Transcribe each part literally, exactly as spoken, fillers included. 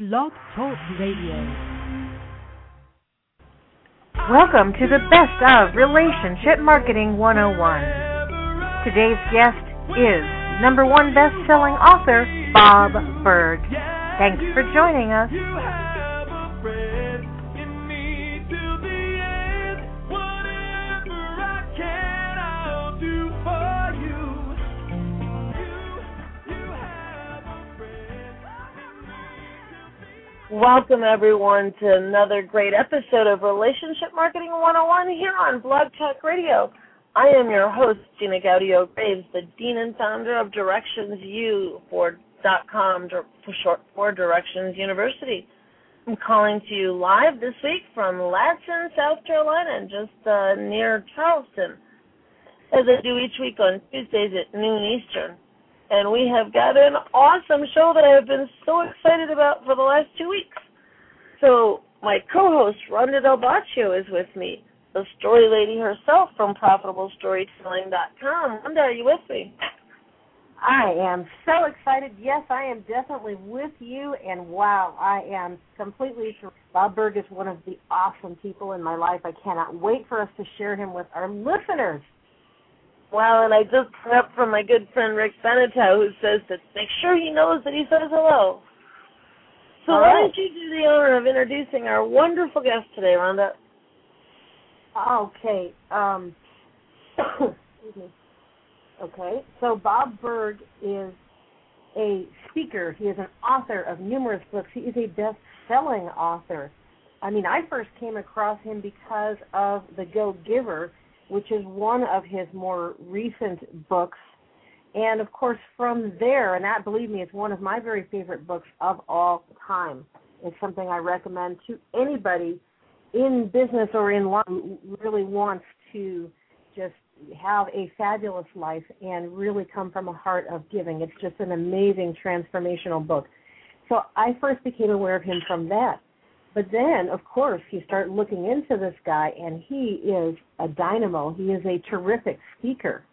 Blog Talk Radio. Welcome to the Best of Relationship Marketing one oh one. Today's guest is number one best-selling author, Bob Burg. Thanks for joining us. Welcome, everyone, to another great episode of Relationship Marketing one oh one here on Blog Talk Radio. I am your host, Gina Gaudio-Graves, the Dean and Founder of Directions U dot com, for short for Directions University. I'm calling to you live this week from Ladson, South Carolina, just uh, near Charleston, as I do each week on Tuesdays at noon Eastern. And we have got an awesome show that I have been so excited about for the last two weeks. So my co-host, Rhonda Del Baccio, is with me, the story lady herself from Profitable Storytelling dot com. Rhonda, are you with me? I am so excited. Yes, I am definitely with you. And, wow, I am completely sure Bob Burg is one of the awesome people in my life. I cannot wait for us to share him with our listeners. Well, and I just heard up from my good friend Rick Beneteau, who says to make sure he knows that he says hello. So All why right. don't you do the honor of introducing our wonderful guest today, Rhonda? Okay. Um, excuse me. Okay. So Bob Burg is a speaker. He is an author of numerous books. He is a best-selling author. I mean, I first came across him because of The Go-Giver, which is one of his more recent books. And, of course, from there, and that, believe me, is one of my very favorite books of all time. It's something I recommend to anybody in business or in life who really wants to just have a fabulous life and really come from a heart of giving. It's just an amazing transformational book. So I first became aware of him from that. But then, of course, you start looking into this guy, and he is a dynamo. He is a terrific speaker.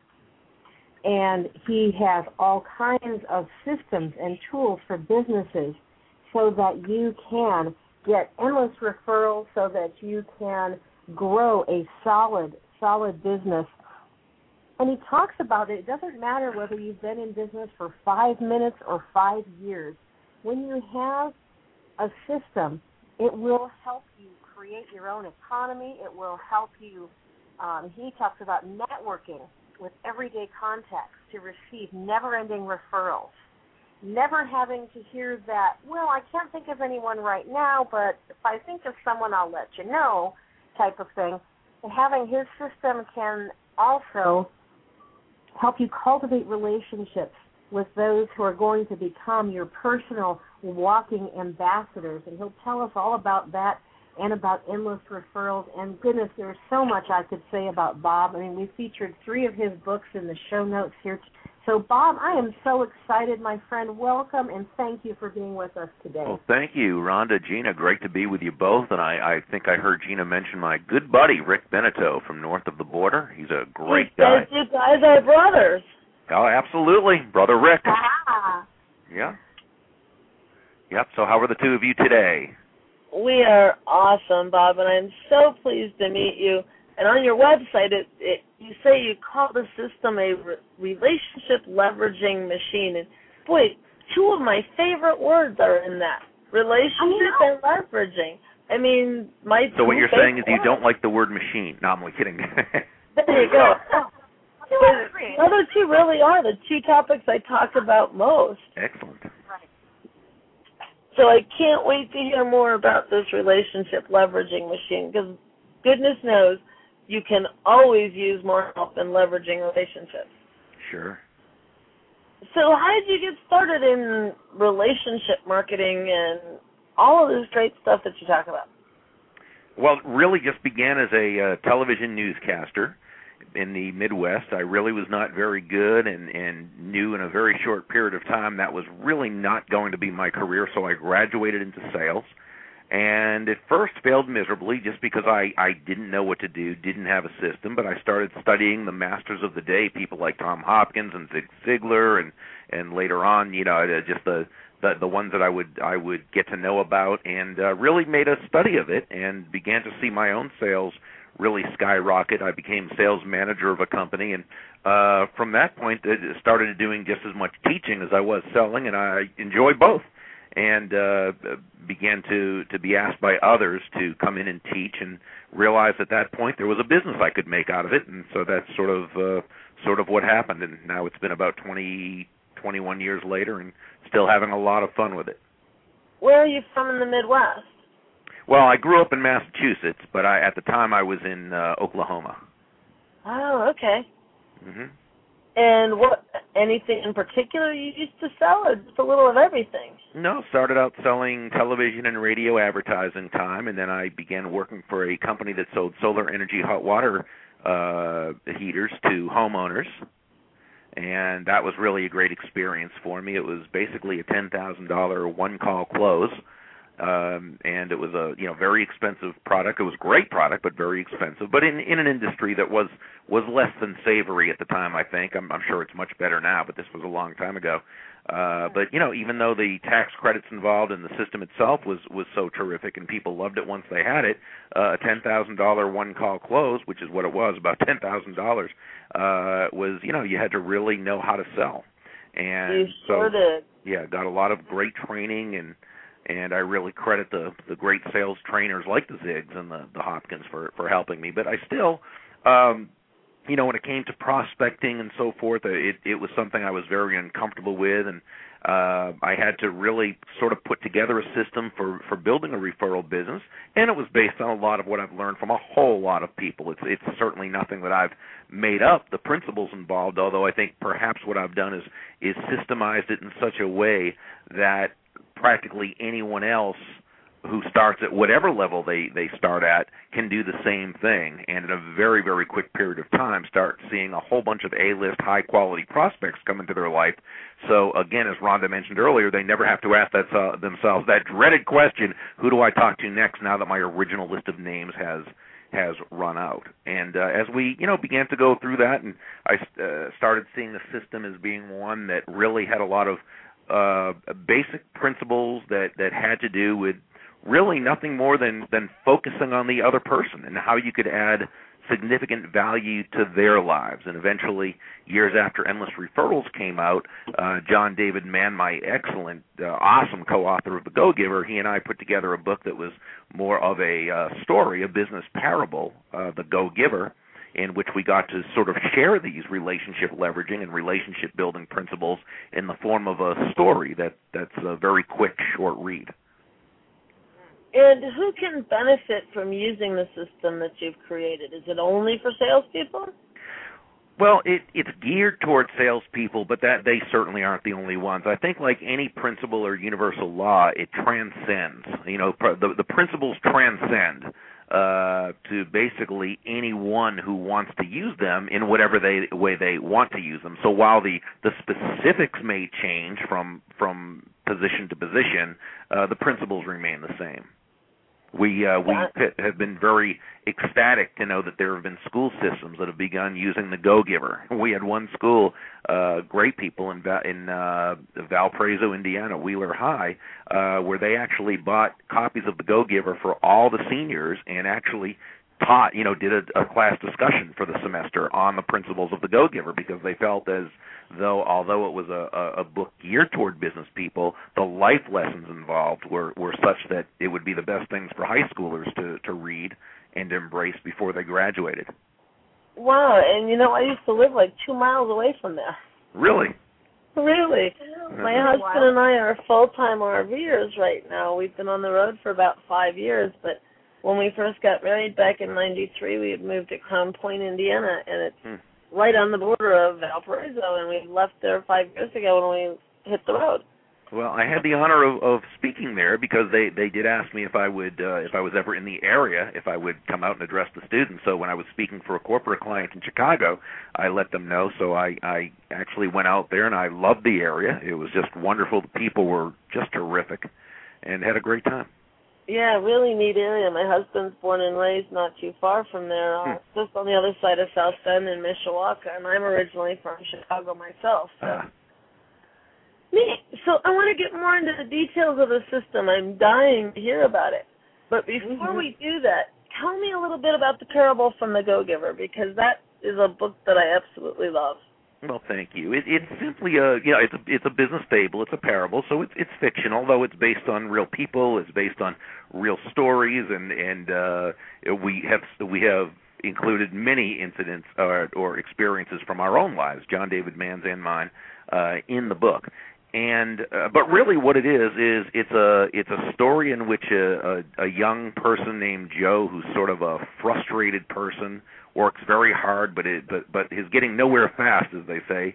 And he has all kinds of systems and tools for businesses so that you can get endless referrals, so that you can grow a solid, solid business. And he talks about it. It doesn't matter whether you've been in business for five minutes or five years. When you have a system, it will help you create your own economy. It will help you, um, he talks about networking with everyday contacts to receive never-ending referrals. Never having to hear that, well, I can't think of anyone right now, but if I think of someone, I'll let you know, type of thing. And having his system can also help you cultivate relationships with those who are going to become your personal walking ambassadors. And he'll tell us all about that and about endless referrals. And goodness, there's so much I could say about Bob. I mean, we featured three of his books in the show notes here. So, Bob, I am so excited, my friend. Welcome, and thank you for being with us today. Well, thank you, Rhonda, Gina. Great to be with you both. And I, I think I heard Gina mention my good buddy, Rick Beneteau, from north of the border. He's a great he guy. Says you guys are brothers. Oh, absolutely. Brother Rick. Ah. Yeah. Yep. So how are the two of you today? We are awesome, Bob, and I'm so pleased to meet you. And on your website, it, it you say you call the system a re- relationship leveraging machine. And, boy, two of my favorite words are in that, relationship and leveraging. I mean, my So what you're saying is you words. don't like the word machine. No, I'm only kidding. There you go. The other two really are the two topics I talk about most. Excellent. So I can't wait to hear more about this relationship leveraging machine, because goodness knows you can always use more help in leveraging relationships. Sure. So how did you get started in relationship marketing and all of this great stuff that you talk about? Well, it really just began as a uh, television newscaster in the Midwest. I really was not very good and, and knew in a very short period of time that was really not going to be my career, so I graduated into sales. And at first failed miserably just because I, I didn't know what to do, didn't have a system, but I started studying the masters of the day, people like Tom Hopkins and Zig Ziglar, and, and later on, you know, just the, the the ones that I would I would get to know about, and uh, really made a study of it, and began to see my own sales really skyrocket. I became sales manager of a company, and uh, from that point, I started doing just as much teaching as I was selling, and I enjoy both. And uh, began to, to be asked by others to come in and teach, and realized at that point there was a business I could make out of it, and so that's sort of uh, sort of what happened. And now it's been about twenty, twenty-one years later, and still having a lot of fun with it. Where are you from in the Midwest? Well, I grew up in Massachusetts, but I, at the time I was in uh, Oklahoma. Oh, okay. Mm-hmm. And what? Anything in particular you used to sell, or just a little of everything? No, started out selling television and radio advertising time, and then I began working for a company that sold solar energy hot water uh, heaters to homeowners, and that was really a great experience for me. It was basically a ten thousand dollars one-call close. Um, and it was a you know very expensive product. It was a great product, but very expensive. But in in an industry that was was less than savory at the time, I think. I'm, I'm sure it's much better now, but this was a long time ago. Uh, but you know, even though the tax credits involved and the system itself was was so terrific, and people loved it once they had it, uh, a ten thousand dollar one call close, which is what it was, about ten thousand dollars, uh, was you know you had to really know how to sell. And you sure so did. Yeah, got a lot of great training and. And I really credit the the great sales trainers like the Ziggs and the, the Hopkins for, for helping me. But I still, um, you know, when it came to prospecting and so forth, it, it was something I was very uncomfortable with. And uh, I had to really sort of put together a system for, for building a referral business. And it was based on a lot of what I've learned from a whole lot of people. It's, it's certainly nothing that I've made up, the principles involved, although I think perhaps what I've done is, is systemized it in such a way that practically anyone else who starts at whatever level they, they start at can do the same thing, and in a very, very quick period of time start seeing a whole bunch of A-list, high-quality prospects come into their life. So, again, as Rhonda mentioned earlier, they never have to ask that, uh, themselves that dreaded question, who do I talk to next now that my original list of names has has run out. And uh, as we, you know, began to go through that, and I uh, started seeing the system as being one that really had a lot of Uh, basic principles that, that had to do with really nothing more than, than focusing on the other person and how you could add significant value to their lives. And eventually, years after Endless Referrals came out, uh, John David Mann, my excellent, uh, awesome co-author of The Go-Giver, he and I put together a book that was more of a uh, story, a business parable, uh, The Go-Giver, in which we got to sort of share these relationship leveraging and relationship building principles in the form of a story that, that's a very quick, short read. And who can benefit from using the system that you've created? Is it only for salespeople? Well, it, it's geared towards salespeople, but that they certainly aren't the only ones. I think like any principle or universal law, it transcends. You know, the, the principles transcend uh, to basically anyone who wants to use them in whatever they, way they want to use them. So while the, the specifics may change from from position to position, uh, the principles remain the same. We uh, we have been very ecstatic to know that there have been school systems that have begun using the Go-Giver. We had one school, uh, great people in Va- in uh, Valparaiso, Indiana, Wheeler High, uh, where they actually bought copies of the Go-Giver for all the seniors and actually taught, you know, did a, a class discussion for the semester on the principles of the Go-Giver, because they felt as though, although it was a, a, a book geared toward business people, the life lessons involved were, were such that it would be the best things for high schoolers to, to read and embrace before they graduated. Wow, and you know, I used to live like two miles away from there. Really? Really. My husband and I are full-time RVers right now. We've been on the road for about five years, but when we first got married back in ninety-three, we had moved to Crown Point, Indiana, and it's hmm. right on the border of Valparaiso, and we left there five years ago when we hit the road. Well, I had the honor of, of speaking there because they, they did ask me if I would uh, if I was ever in the area, if I would come out and address the students. So when I was speaking for a corporate client in Chicago, I let them know. So I, I actually went out there, and I loved the area. It was just wonderful. The people were just terrific and had a great time. Yeah, really neat area. My husband's born and raised not too far from there, uh, hmm. just on the other side of South Bend in Mishawaka, and I'm originally from Chicago myself. So. Uh. Neat. so I want to get more into the details of the system. I'm dying to hear about it. But before mm-hmm. we do that, tell me a little bit about The Parable from the Go-Giver, because that is a book that I absolutely love. Well, thank you. It, it's simply a, you know, it's a, it's a business fable. It's a parable, so it's it's fiction. Although it's based on real people, it's based on real stories, and and uh, we have we have included many incidents or, or experiences from our own lives, John David Mann's and mine, uh, in the book. And uh, but really, what it is is it's a it's a story in which a, a, a young person named Joe, who's sort of a frustrated person, works very hard, but it, but but is getting nowhere fast, as they say.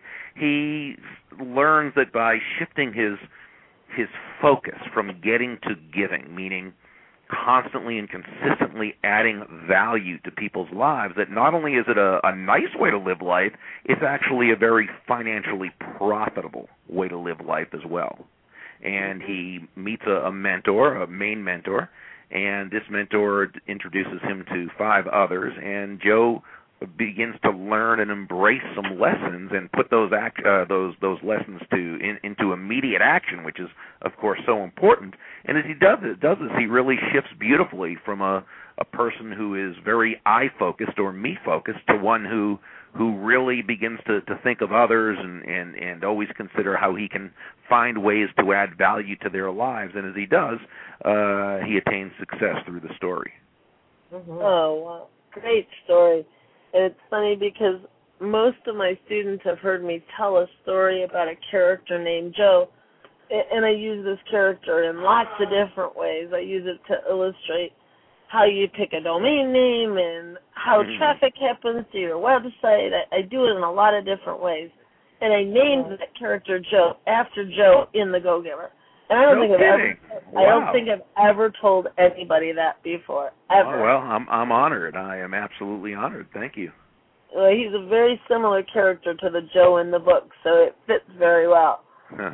He learns that by shifting his his focus from getting to giving, meaning constantly and consistently adding value to people's lives, that not only is it a, a nice way to live life, it's actually a very financially profitable way to live life as well. And he meets a, a mentor, a main mentor, and this mentor introduces him to five others, and Joe begins to learn and embrace some lessons and put those act, uh, those those lessons to in, into immediate action, which is of course so important. And as he does it, does this, he really shifts beautifully from a a person who is very I focused or me focused to one who who really begins to, to think of others and, and, and always consider how he can find ways to add value to their lives. And as he does, uh, he attains success through the story. Mm-hmm. Oh, wow. Great story. And it's funny because most of my students have heard me tell a story about a character named Joe, and I use this character in lots of different ways. I use it to illustrate how you pick a domain name and how mm-hmm. traffic happens to your website. I, I do it in a lot of different ways. And I named that character Joe after Joe in The Go-Giver. And I don't no think I've kidding. ever Wow. I don't think I've ever told anybody that before. Ever. Oh, well, I'm I'm honored. I am absolutely honored. Thank you. Well, he's a very similar character to the Joe in the book, so it fits very well.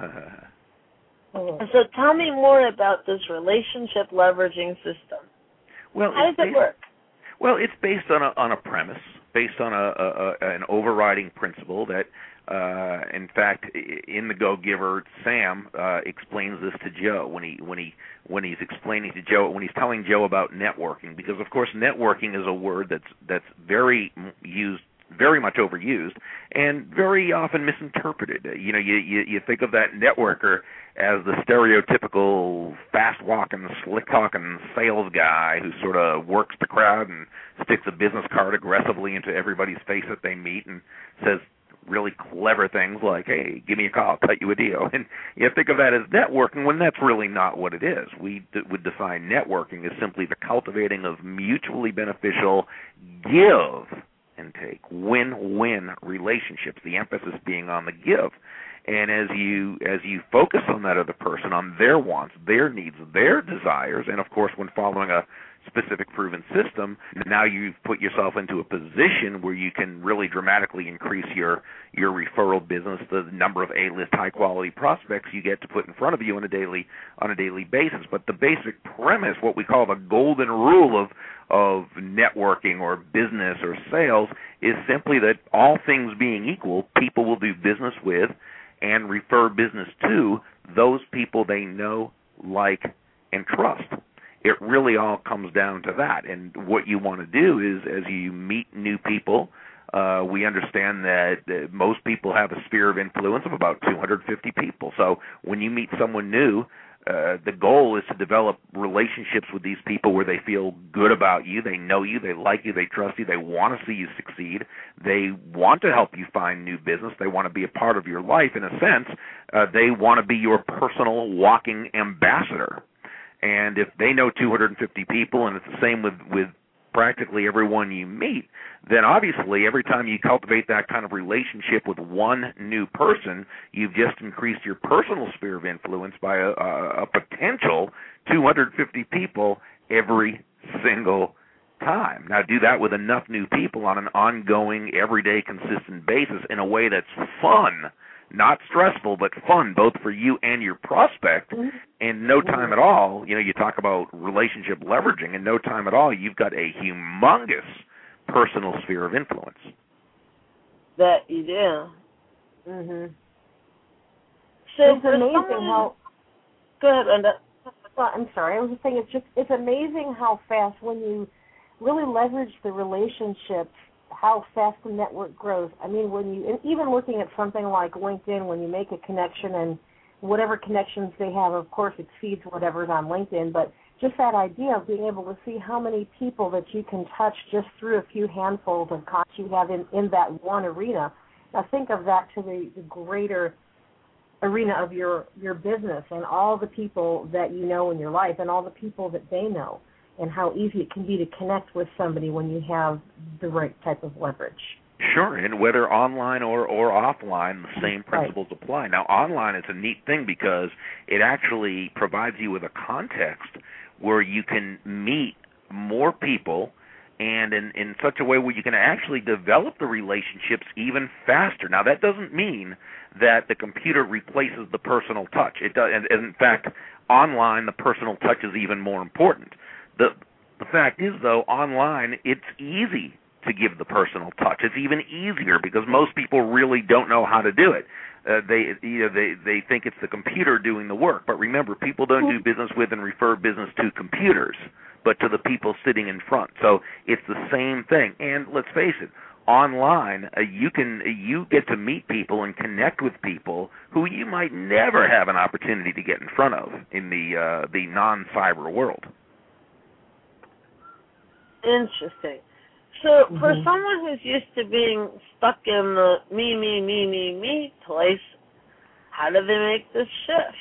So tell me more about this relationship leveraging system. Well, how does based, it work? Well, it's based on a on a premise, based on a, a, a an overriding principle that, uh, in fact, in The Go-Giver, Sam uh, explains this to Joe when he when he when he's explaining to Joe when he's telling Joe about networking, because of course networking is a word that's that's very used. very much overused and very often misinterpreted. You know, you, you, you think of that networker as the stereotypical fast-walking, slick-talking sales guy who sort of works the crowd and sticks a business card aggressively into everybody's face that they meet and says really clever things like, hey, give me a call, I'll cut you a deal. And you think of that as networking when that's really not what it is. We d- would define networking as simply the cultivating of mutually beneficial give and take, win-win relationships, the emphasis being on the give. And as you as you focus on that other person, on their wants, their needs, their desires, and of course when following a specific proven system, now you've put yourself into a position where you can really dramatically increase your your referral business, the number of A-list high-quality prospects you get to put in front of you on a daily on a daily basis. But the basic premise, what we call the golden rule of of networking or business or sales, is simply that all things being equal, people will do business with and refer business to those people they know, like, and trust. It really all comes down to that. And what you want to do is, as you meet new people, uh, we understand that uh, most people have a sphere of influence of about two hundred fifty people. So when you meet someone new, uh, the goal is to develop relationships with these people where they feel good about you, they know you, they like you, they trust you, they want to see you succeed, they want to help you find new business, they want to be a part of your life in a sense, uh, they want to be your personal walking ambassador. And if they know two hundred fifty people, and it's the same with, with practically everyone you meet, then obviously every time you cultivate that kind of relationship with one new person, you've just increased your personal sphere of influence by a, a, a potential two hundred fifty people every single time. Now do that with enough new people on an ongoing, everyday, consistent basis in a way that's fun, not stressful, but fun, both for you and your prospect. Mm-hmm. In no time at all, you know, you talk about relationship leveraging, in no time at all, you've got a humongous personal sphere of influence. That you do. Mm-hmm. So it's amazing someone, how. Go ahead, Linda. Well, I'm sorry. I was just saying it's just it's amazing how fast when you really leverage the relationships, how fast the network grows. I mean, when you and even looking at something like LinkedIn, when you make a connection and whatever connections they have, of course, it feeds whatever's on LinkedIn. But just that idea of being able to see how many people that you can touch just through a few handfuls of contacts you have in, in that one arena. Now think of that to the, the greater arena of your, your business and all the people that you know in your life and all the people that they know and how easy it can be to connect with somebody when you have the right type of leverage. Sure, and whether online or, or offline, the same principles right. apply. Now, online is a neat thing because it actually provides you with a context where you can meet more people and in, in such a way where you can actually develop the relationships even faster. Now, that doesn't mean that the computer replaces the personal touch. It does, and, and in fact, online, the personal touch is even more important. The, the fact is, though, online, it's easy to give the personal touch. It's even easier because most people really don't know how to do it. Uh, they, you know, they they think it's the computer doing the work. But remember, people don't do business with and refer business to computers, but to the people sitting in front. So it's the same thing. And let's face it, online uh, you can uh, you get to meet people and connect with people who you might never have an opportunity to get in front of in the uh, the non-cyber world. Interesting. So for mm-hmm. someone who's used to being stuck in the me, me, me, me, me place, how do they make this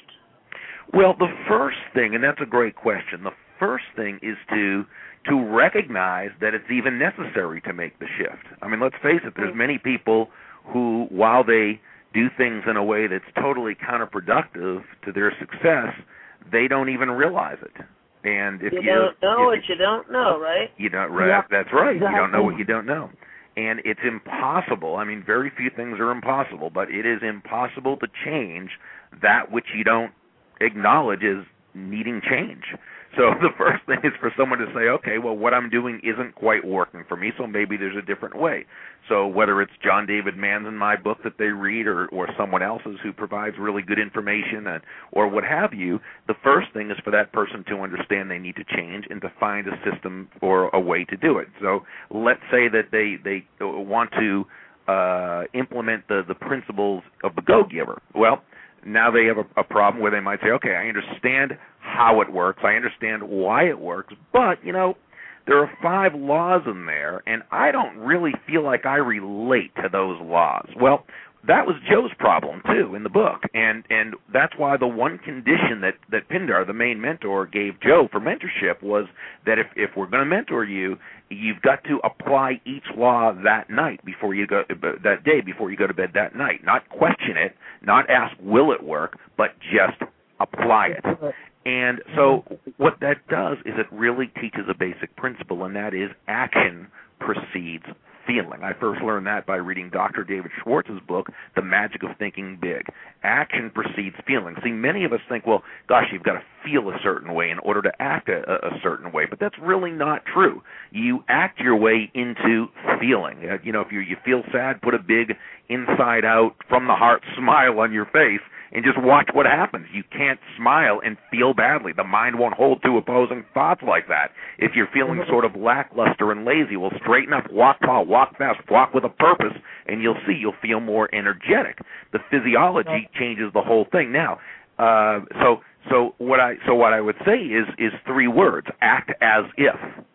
shift? Well, the first thing, and that's a great question, the first thing is to to recognize that it's even necessary to make the shift. I mean, let's face it, there's many people who, while they do things in a way that's totally counterproductive to their success, they don't even realize it. And if you, you don't know if, what you don't know, right? You don't, right? Yep. That's right. Exactly. You don't know what you don't know. And it's impossible. I mean, very few things are impossible, but it is impossible to change that which you don't acknowledge as needing change. So the first thing is for someone to say, okay, well, what I'm doing isn't quite working for me, so maybe there's a different way. So whether it's John David Mann's in my book that they read or, or someone else's who provides really good information and, or what have you, the first thing is for that person to understand they need to change and to find a system or a way to do it. So let's say that they, they want to uh, implement the, the principles of the Go-Giver. Well, now they have a, a problem where they might say, okay, I understand how it works, I understand why it works, but, you know, there are five laws in there, and I don't really feel like I relate to those laws. Well, that was Joe's problem, too, in the book, and and that's why the one condition that, that Pindar, the main mentor, gave Joe for mentorship was that if, if we're going to mentor you, you've got to apply each law that night before you go, that day before you go to bed that night. Not question it, not ask, will it work, but just apply it. And so what that does is it really teaches a basic principle, and that is action precedes feeling. I first learned that by reading Doctor David Schwartz's book, The Magic of Thinking Big. Action precedes feeling. See, many of us think, well, gosh, you've got to feel a certain way in order to act a, a certain way, but that's really not true. You act your way into feeling. Uh, you know, if you, you feel sad, put a big inside-out, from-the-heart smile on your face, and just watch what happens. You can't smile and feel badly. The mind won't hold two opposing thoughts like that. If you're feeling sort of lackluster and lazy, well, straighten up, walk tall, walk fast, walk with a purpose, and you'll see you'll feel more energetic. The physiology changes the whole thing. Now, uh, so so what I so what I would say is is three words: act as if.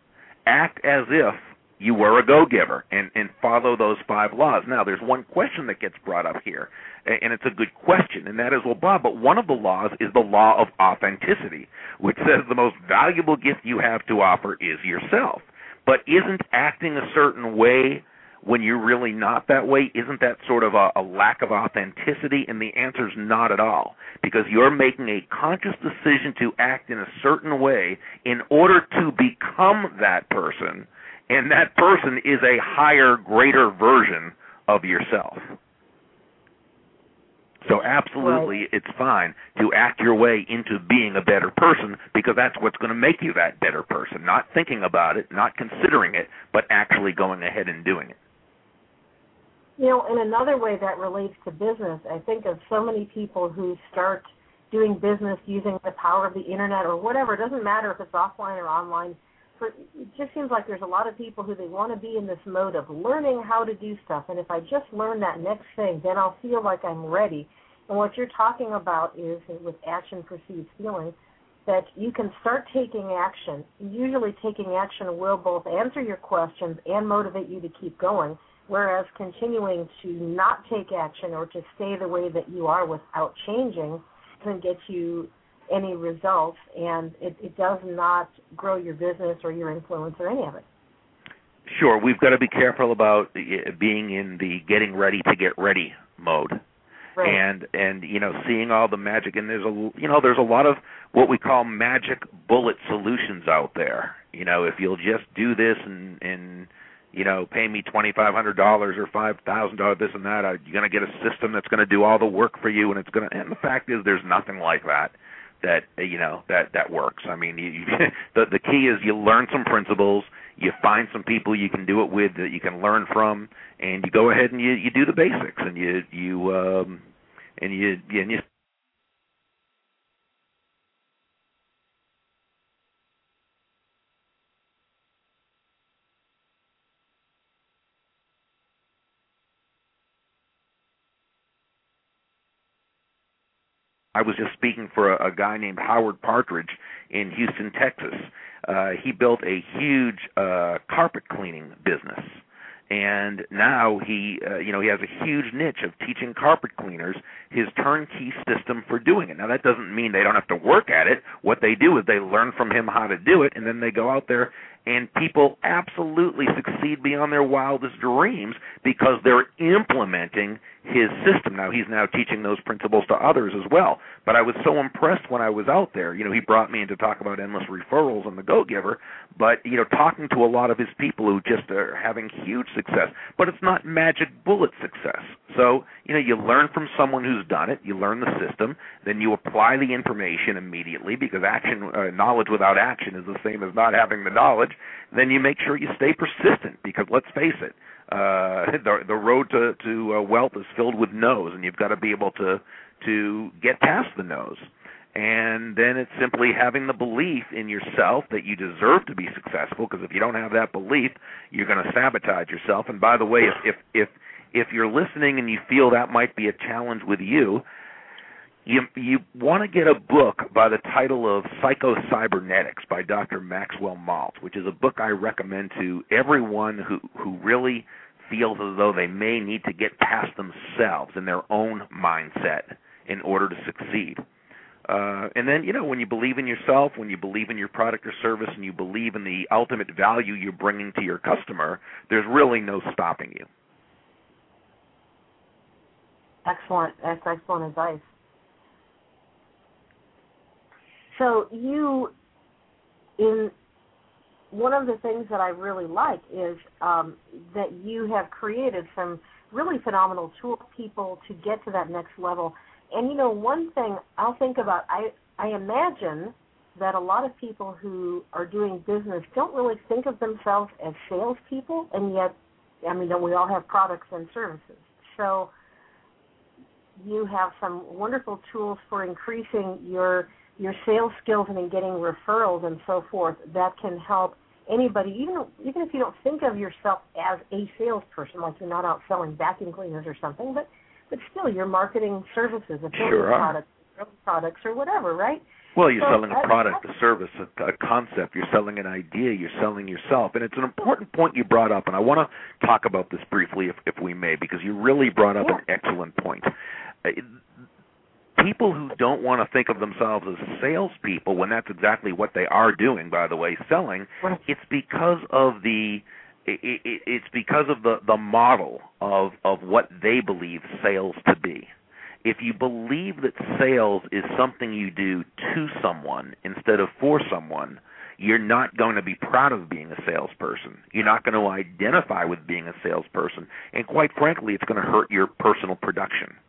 Act as if you were a go-giver, and, and follow those five laws. Now, there's one question that gets brought up here, and it's a good question, and that is, well, Bob, but one of the laws is the law of authenticity, which says the most valuable gift you have to offer is yourself. But isn't acting a certain way when you're really not that way, isn't that sort of a, a lack of authenticity? And the answer is not at all, because you're making a conscious decision to act in a certain way in order to become that person, and that person is a higher, greater version of yourself. So absolutely, right. It's fine to act your way into being a better person, because that's what's going to make you that better person, not thinking about it, not considering it, but actually going ahead and doing it. You know, in another way that relates to business, I think of so many people who start doing business using the power of the internet or whatever. It doesn't matter if it's offline or online. For, it just seems like there's a lot of people who they want to be in this mode of learning how to do stuff. And if I just learn that next thing, then I'll feel like I'm ready. And what you're talking about is, with action precedes feeling, that you can start taking action. Usually taking action will both answer your questions and motivate you to keep going, whereas continuing to not take action or to stay the way that you are without changing doesn't get you any results, and it, it does not grow your business or your influence or any of it. Sure. We've got to be careful about being in the getting ready to get ready mode. Right. And and you know, seeing all the magic, and there's a you know there's a lot of what we call magic bullet solutions out there. You know, if you'll just do this and and you know pay me twenty five hundred dollars or five thousand dollars, this and that, you're going to get a system that's going to do all the work for you, and it's going to. And the fact is, there's nothing like that that you know that that works. I mean, you, you, the the key is you learn some principles. You find some people you can do it with that you can learn from, and you go ahead and you, you do the basics, and you you um, and you and you. I was just speaking for a, a guy named Howard Partridge in Houston, Texas. Uh, he built a huge uh, carpet cleaning business, and now he, uh, you know, he has a huge niche of teaching carpet cleaners his turnkey system for doing it. Now, that doesn't mean they don't have to work at it. What they do is they learn from him how to do it, and then they go out there, and people absolutely succeed beyond their wildest dreams because they're implementing his system. Now, he's now teaching those principles to others as well. But I was so impressed when I was out there. You know, he brought me in to talk about endless referrals and the Go-Giver, but, you know, talking to a lot of his people who just are having huge success. But it's not magic bullet success. So, you know, you learn from someone who's done it. You learn the system. Then you apply the information immediately because action, uh, knowledge without action is the same as not having the knowledge. Then you make sure you stay persistent because, let's face it, uh, the, the road to, to uh, wealth is filled with no's, and you've got to be able to, to get past the no's. And then it's simply having the belief in yourself that you deserve to be successful, because if you don't have that belief, you're going to sabotage yourself. And by the way, if, if, if, if you're listening and you feel that might be a challenge with you, You you want to get a book by the title of Psycho-Cybernetics by Doctor Maxwell Maltz, which is a book I recommend to everyone who, who really feels as though they may need to get past themselves in their own mindset in order to succeed. Uh, and then, you know, when you believe in yourself, when you believe in your product or service, and you believe in the ultimate value you're bringing to your customer, there's really no stopping you. Excellent. That's excellent advice. So you, in one of the things that I really like is um, that you have created some really phenomenal tools for people to get to that next level. And, you know, one thing I'll think about, I, I imagine that a lot of people who are doing business don't really think of themselves as salespeople, and yet, I mean, don't we all have products and services? So you have some wonderful tools for increasing your your sales skills and in getting referrals and so forth that can help anybody, even even if you don't think of yourself as a salesperson, like you're not out selling vacuum cleaners or something, but, but still you're marketing services, affiliate sure products, products or whatever, right? Well, you're so, selling a product, a service, a, a concept. You're selling an idea. You're selling yourself. And it's an important point you brought up, and I want to talk about this briefly if, if we may, because you really brought up yeah. an excellent point. Uh, People who don't want to think of themselves as salespeople, when that's exactly what they are doing, by the way, selling, it's because of the it, it, it's because of the, the model of, of what they believe sales to be. If you believe that sales is something you do to someone instead of for someone, you're not going to be proud of being a salesperson. You're not going to identify with being a salesperson. And quite frankly, it's going to hurt your personal production.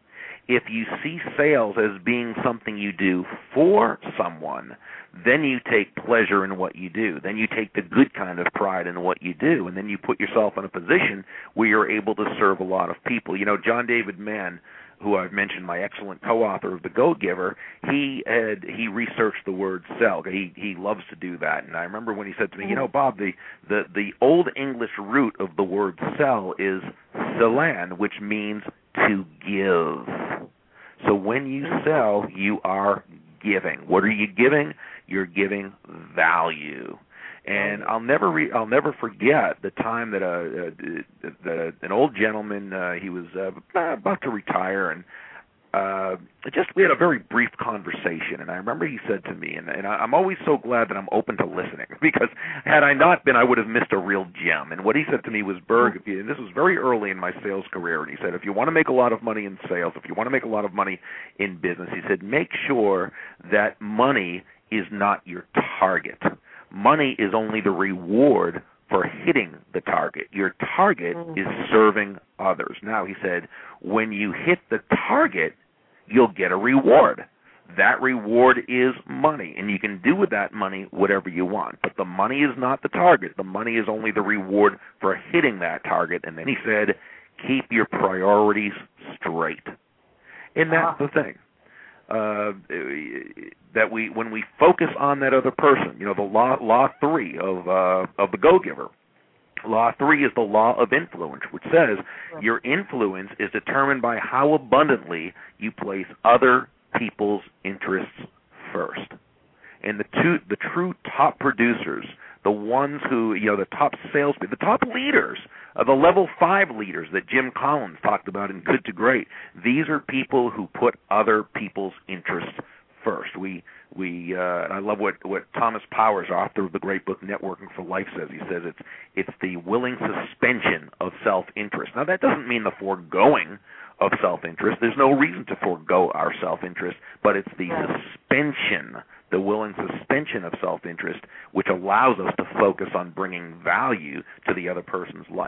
If you see sales as being something you do for someone, then you take pleasure in what you do. Then you take the good kind of pride in what you do, and then you put yourself in a position where you're able to serve a lot of people. You know, John David Mann, who I've mentioned, my excellent co-author of The Go-Giver, he had he researched the word sell. He he loves to do that, and I remember when he said to me, you know, Bob, the the the old English root of the word sell is selan, which means to give. So when you sell, you are giving. What are you giving? You're giving value. And I'll never re- I'll never forget the time that a, a, the, an old gentleman, uh, he was uh, about to retire, and uh, just we had a very brief conversation. And I remember he said to me, and, and I'm always so glad that I'm open to listening, because had I not been, I would have missed a real gem. And what he said to me was, Berg, if you, and this was very early in my sales career, and he said, if you want to make a lot of money in sales, if you want to make a lot of money in business, he said, make sure that money is not your target. Money is only the reward for hitting the target. Your target mm. is serving others. Now, he said, when you hit the target, you'll get a reward. That reward is money, and you can do with that money whatever you want. But the money is not the target. The money is only the reward for hitting that target. And then he said, keep your priorities straight. And that's the thing. Uh, that we, when we focus on that other person, you know, the law, law three of uh, of the Go-Giver. Law three is the law of influence, which says your influence is determined by how abundantly you place other people's interests first. And the two, the true top producers, the ones who, you know, the top salespeople, the top leaders, uh, the level five leaders that Jim Collins talked about in Good to Great, these are people who put other people's interests first. We, we, uh, and I love what, what Thomas Powers, author of the great book Networking for Life, says. He says it's, it's the willing suspension of self-interest. Now, that doesn't mean the foregoing of self-interest. There's no reason to forego our self-interest, but it's the suspension, the willing suspension of self-interest, which allows us to focus on bringing value to the other person's life.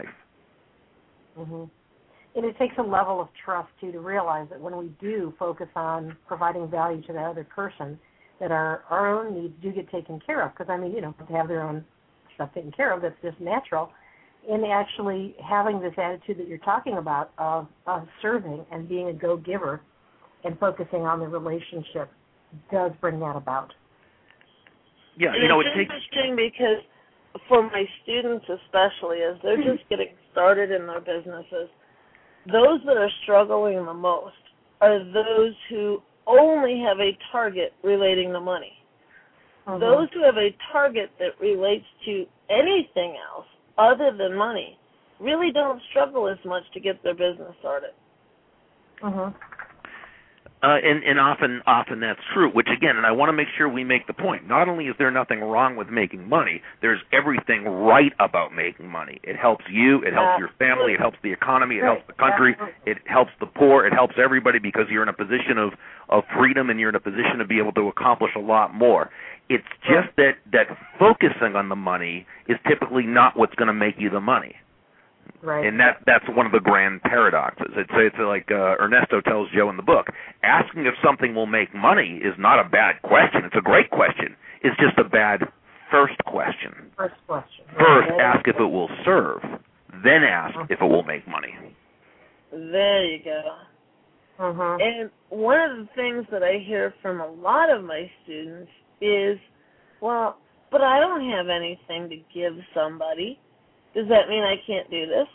Mm-hmm. And it takes a level of trust, too, to realize that when we do focus on providing value to the other person, that our, our own needs do get taken care of. Because, I mean, you know, to have their own stuff taken care of, that's just natural. And actually having this attitude that you're talking about of, of serving and being a go-giver and focusing on the relationship does bring that about. Yeah, and you know, it's it takes interesting because for my students especially, as they're just getting started in their businesses, those that are struggling the most are those who only have a target relating to money. Mm-hmm. Those who have a target that relates to anything else other than money really don't struggle as much to get their business started. Mm-hmm. Uh, and, and often, often that's true, which again, and I want to make sure we make the point, not only is there nothing wrong with making money, there's everything right about making money. It helps you, it helps your family, it helps the economy, it helps the country, it helps the poor, it helps everybody because you're in a position of, of freedom and you're in a position to be able to accomplish a lot more. It's just that, that focusing on the money is typically not what's going to make you the money. Right. And that that's one of the grand paradoxes. It's, it's like uh, Ernesto tells Joe in the book, asking if something will make money is not a bad question. It's a great question. It's just a bad first question. First question. First, right. ask if it will serve. Then ask uh-huh. if it will make money. There you go. Uh-huh. And one of the things that I hear from a lot of my students is, well, but I don't have anything to give somebody. Does that mean I can't do this?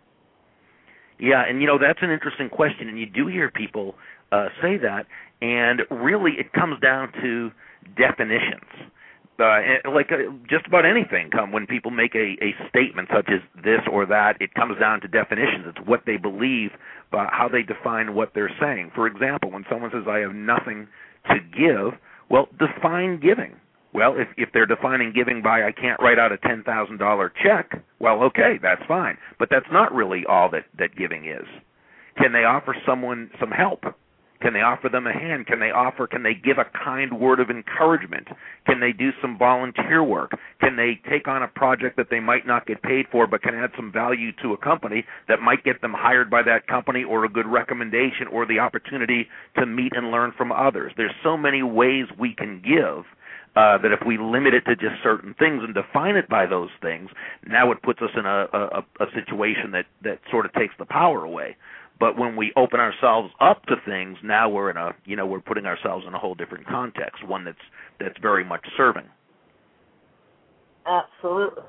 Yeah, and, you know, that's an interesting question, and you do hear people uh, say that, and really it comes down to definitions. Uh, like uh, just about anything, come when people make a, a statement such as this or that, it comes down to definitions. It's what they believe, uh, how they define what they're saying. For example, when someone says, I have nothing to give, well, define giving. Well, if, if they're defining giving by I can't write out a ten thousand dollars check, well, okay, that's fine. But that's not really all that, that giving is. Can they offer someone some help? Can they offer them a hand? Can they offer, can they give a kind word of encouragement? Can they do some volunteer work? Can they take on a project that they might not get paid for but can add some value to a company that might get them hired by that company, or a good recommendation, or the opportunity to meet and learn from others? There's so many ways we can give uh, that if we limit it to just certain things and define it by those things, now it puts us in a, a, a situation that, that sort of takes the power away. But when we open ourselves up to things, now we're in a, you know, we're putting ourselves in a whole different context, one that's that's very much serving. Absolutely.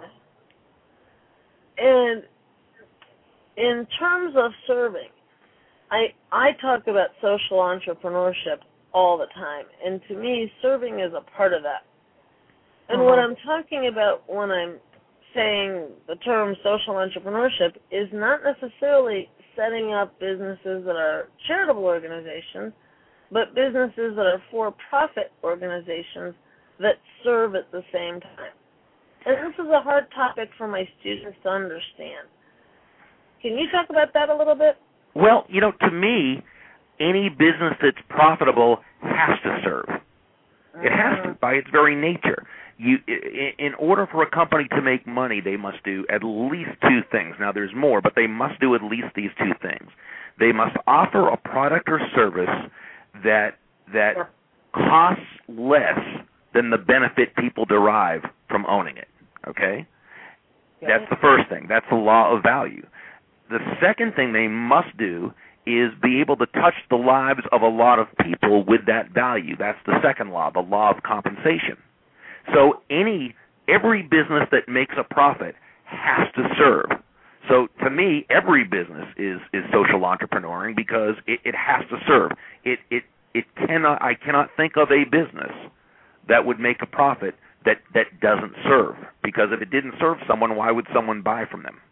And in terms of serving, I I talk about social entrepreneurship all the time, and to me, serving is a part of that. And uh-huh. what I'm talking about when I'm saying the term social entrepreneurship is not necessarily setting up businesses that are charitable organizations, but businesses that are for-profit organizations that serve at the same time. And this is a hard topic for my students to understand. Can you talk about that a little bit? Well, you know, to me, any business that's profitable has to serve. It has to, by its very nature. You, in order for a company to make money, they must do at least two things. Now, there's more, but they must do at least these two things. They must offer a product or service that that costs less than the benefit people derive from owning it, okay? That's the first thing. That's the law of value. The second thing they must do is be able to touch the lives of a lot of people with that value. That's the second law, the law of compensation. So any every business that makes a profit has to serve. So to me, every business is, is social entrepreneuring because it, it has to serve. It it it cannot I cannot think of a business that would make a profit that, that doesn't serve. Because if it didn't serve someone, why would someone buy from them?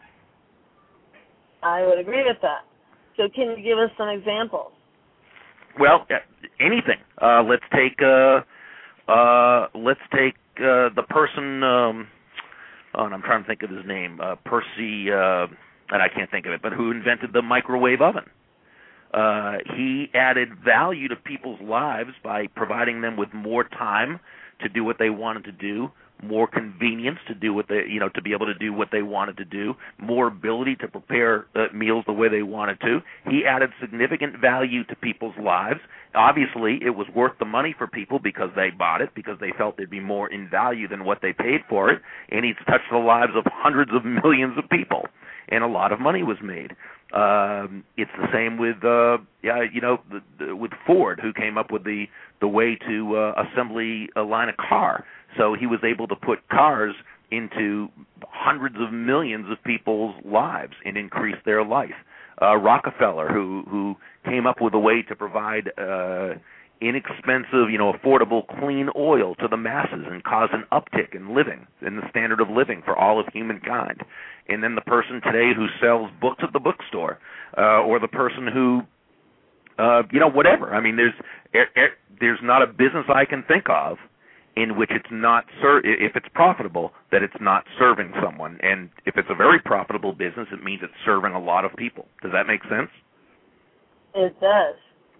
I would agree with that. So can you give us some examples? Well, anything. Uh, let's take uh, uh, let's take uh, the person. Um, oh, and I'm trying to think of his name. Uh, Percy, uh, and I can't think of it, but who invented the microwave oven? Uh, he added value to people's lives by providing them with more time to do what they wanted to do, more convenience to do what they, you know, to be able to do what they wanted to do, more ability to prepare uh, meals the way they wanted to. He added significant value to people's lives. Obviously, it was worth the money for people because they bought it, because they felt there'd be more in value than what they paid for it, and he's touched the lives of hundreds of millions of people, and a lot of money was made. Um, it's the same with, uh, yeah, you know, the, the, with Ford, who came up with the the way to uh, assembly a line of car. So he was able to put cars into hundreds of millions of people's lives and increase their life. Uh, Rockefeller, who who came up with a way to provide uh, inexpensive, you know, affordable, clean oil to the masses and cause an uptick in living, in the standard of living for all of humankind. And then the person today who sells books at the bookstore, uh, or the person who, uh, you know, whatever. I mean, there's er, er, there's not a business I can think of in which it's not, ser- if it's profitable, that it's not serving someone. And if it's a very profitable business, it means it's serving a lot of people. Does that make sense? It does.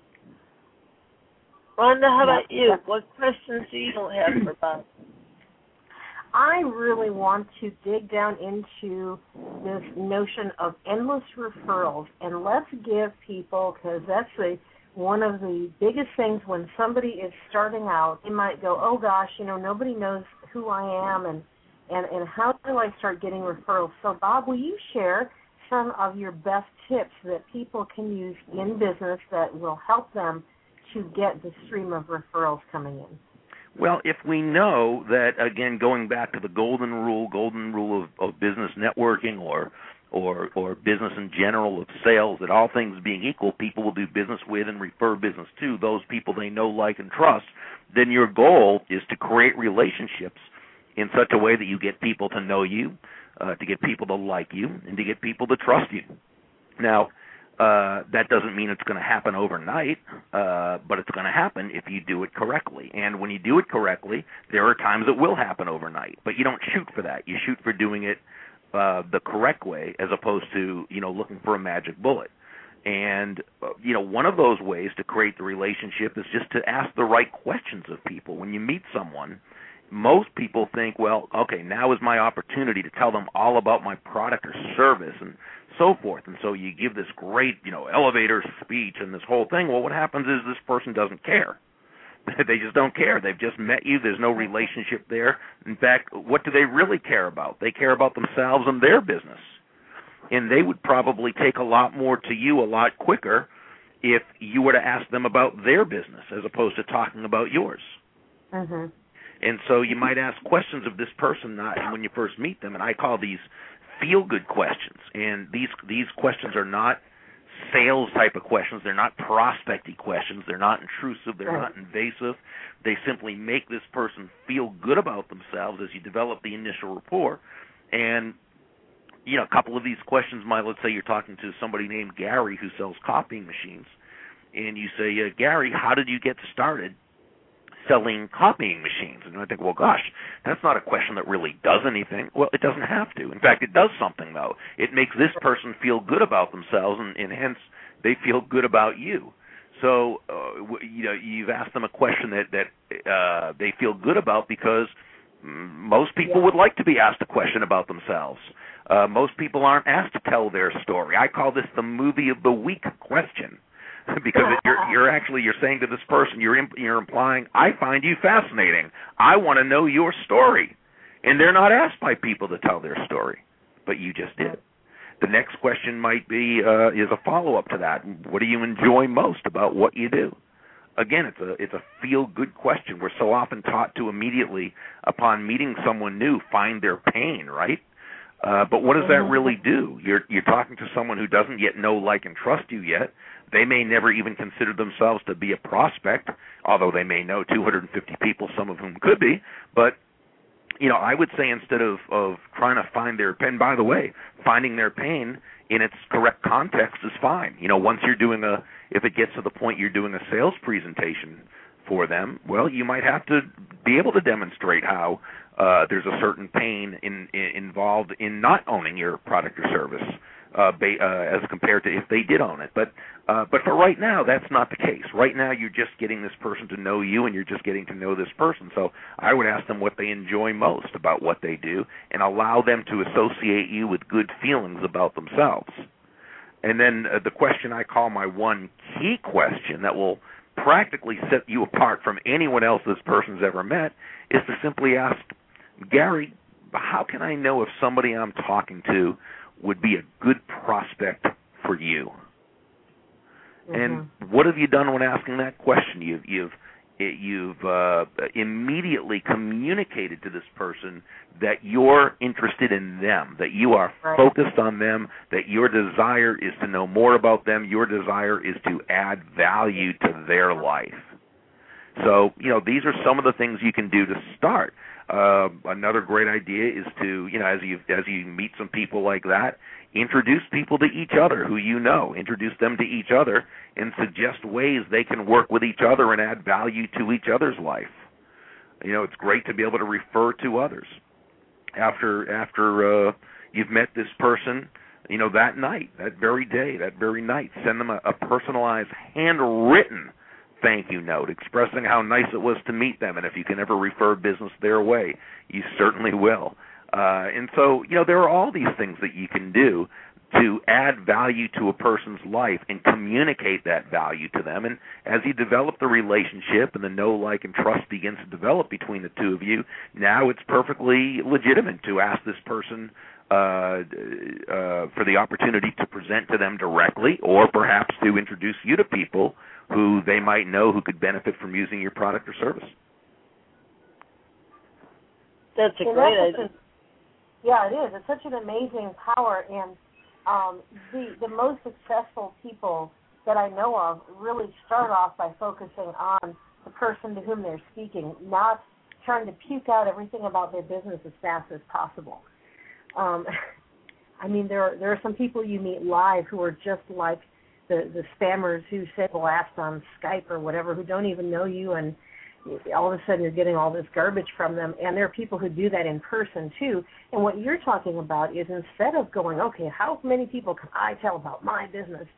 Rhonda, how about you? What questions do you have for Bob? I really want to dig down into this notion of endless referrals, and let's give people, because that's the one of the biggest things when somebody is starting out, they might go, oh gosh, you know, nobody knows who I am, and, and, and how do I start getting referrals? So Bob, will you share some of your best tips that people can use in business that will help them to get the stream of referrals coming in? Well, if we know that, again, going back to the golden rule, golden rule of, of business networking or or or business in general of sales, that all things being equal, people will do business with and refer business to those people they know, like, and trust, then your goal is to create relationships in such a way that you get people to know you, uh, to get people to like you, and to get people to trust you. Now, uh, that doesn't mean it's going to happen overnight, uh, but it's going to happen if you do it correctly. And when you do it correctly, there are times it will happen overnight, but you don't shoot for that. You shoot for doing it Uh, the correct way, as opposed to, you know, looking for a magic bullet. And, uh, you know, one of those ways to create the relationship is just to ask the right questions of people. When you meet someone, most people think, well, okay, now is my opportunity to tell them all about my product or service and so forth. And so you give this great, you know, elevator speech and this whole thing. Well, what happens is this person doesn't care. They just don't care. They've just met you. There's no relationship there. In fact, what do they really care about? They care about themselves and their business. And they would probably take a lot more to you a lot quicker if you were to ask them about their business as opposed to talking about yours. Mm-hmm. And so you might ask questions of this person not when you first meet them, and I call these feel-good questions. And these these questions are not sales type of questions. They're not prospecty questions. They're not intrusive. They're not invasive. They simply make this person feel good about themselves as you develop the initial rapport. And you know, a couple of these questions might, let's say you're talking to somebody named Gary who sells copying machines, and you say, uh, Gary, how did you get started selling copying machines? And I think, well, gosh, that's not a question that really does anything. Well, it doesn't have to. In fact, it does something, though. It makes this person feel good about themselves, and, and hence they feel good about you. So, uh, you know, you've asked them a question that, that uh, they feel good about because most people yeah. would like to be asked a question about themselves. Uh, most people aren't asked to tell their story. I call this the movie of the week question, because it, you're, you're actually you're saying to this person, you're imp- you're implying, I find you fascinating. I want to know your story, and they're not asked by people to tell their story, but you just did. The next question might be uh, is a follow up to that. What do you enjoy most about what you do? Again, it's a it's a feel-good question. We're so often taught to immediately, upon meeting someone new, find their pain, right? Uh, but what does that really do? You're you're talking to someone who doesn't yet know, like, and trust you yet. They may never even consider themselves to be a prospect, although they may know two hundred fifty people, some of whom could be. But, you know, I would say instead of, of trying to find their pain, by the way, finding their pain in its correct context is fine. You know, once you're doing a, if it gets to the point you're doing a sales presentation for them, well, you might have to be able to demonstrate how uh, there's a certain pain in, in, involved in not owning your product or service uh, ba- uh, as compared to if they did own it. But uh, but for right now, that's not the case. Right now, you're just getting this person to know you, and you're just getting to know this person. So I would ask them what they enjoy most about what they do and allow them to associate you with good feelings about themselves. And then uh, the question I call my one key question that will practically set you apart from anyone else this person's ever met is to simply ask, Gary, how can I know if somebody I'm talking to would be a good prospect for you? Mm-hmm. And what have you done when asking that question? You've you've you've uh, immediately communicated to this person that you're interested in them, that you are right. focused on them, that your desire is to know more about them, your desire is to add value to their life. So, you know, these are some of the things you can do to start. Uh, another great idea is to, you know, as you as you meet some people like that, introduce people to each other who you know. Introduce them to each other and suggest ways they can work with each other and add value to each other's life. You know, it's great to be able to refer to others. After after uh, you've met this person, you know, that night, that very day, that very night, send them a, a personalized, handwritten thank you note expressing how nice it was to meet them, and if you can ever refer business their way, you certainly will. Uh, and so, you know, there are all these things that you can do to add value to a person's life and communicate that value to them. And as you develop the relationship and the know, like, and trust begins to develop between the two of you, now it's perfectly legitimate to ask this person uh, uh, for the opportunity to present to them directly, or perhaps to introduce you to people who they might know who could benefit from using your product or service. That's a and great that's idea. A, yeah, it is. It's such an amazing power, and um, the the most successful people that I know of really start off by focusing on the person to whom they're speaking, not trying to puke out everything about their business as fast as possible. Um, I mean, there are, there are some people you meet live who are just like the, the spammers who say blast on Skype or whatever, who don't even know you, and all of a sudden you're getting all this garbage from them. And there are people who do that in person too. And what you're talking about is, instead of going, okay, how many people can I tell about my business,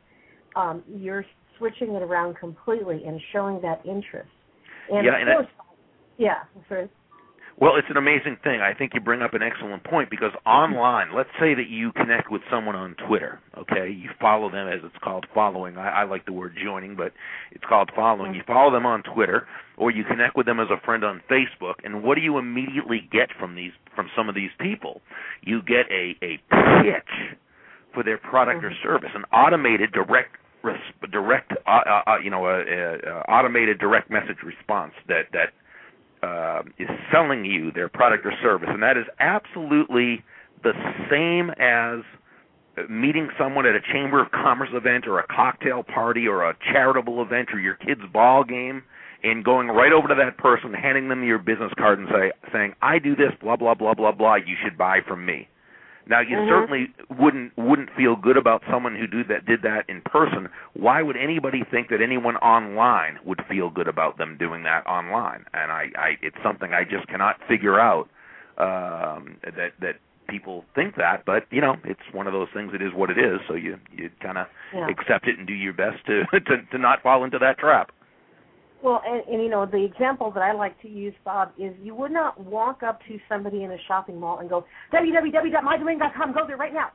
um, you're switching it around completely and showing that interest. And yeah, of and course, it, yeah, sorry. Well, it's an amazing thing. I think you bring up an excellent point because online, let's say that you connect with someone on Twitter, okay? You follow them, as it's called following. I, I like the word joining, but it's called following. You follow them on Twitter, or you connect with them as a friend on Facebook, and what do you immediately get from these from some of these people? You get a, a pitch for their product or service, an automated direct direct uh, uh, you know, a, a, a automated direct message response that that Uh, is selling you their product or service, and that is absolutely the same as meeting someone at a Chamber of Commerce event or a cocktail party or a charitable event or your kid's ball game and going right over to that person, handing them your business card and say, saying, I do this, blah, blah, blah, blah, blah, you should buy from me. Now, you mm-hmm. certainly wouldn't wouldn't feel good about someone who do that did that in person. Why would anybody think that anyone online would feel good about them doing that online? And I, I it's something I just cannot figure out um, that that people think that. But you know, it's one of those things. It is what it is. So you you kind of yeah. accept it and do your best to, to to not fall into that trap. Well, and, and, you know, the example that I like to use, Bob, is you would not walk up to somebody in a shopping mall and go, w w w dot my domain dot com, go there right now.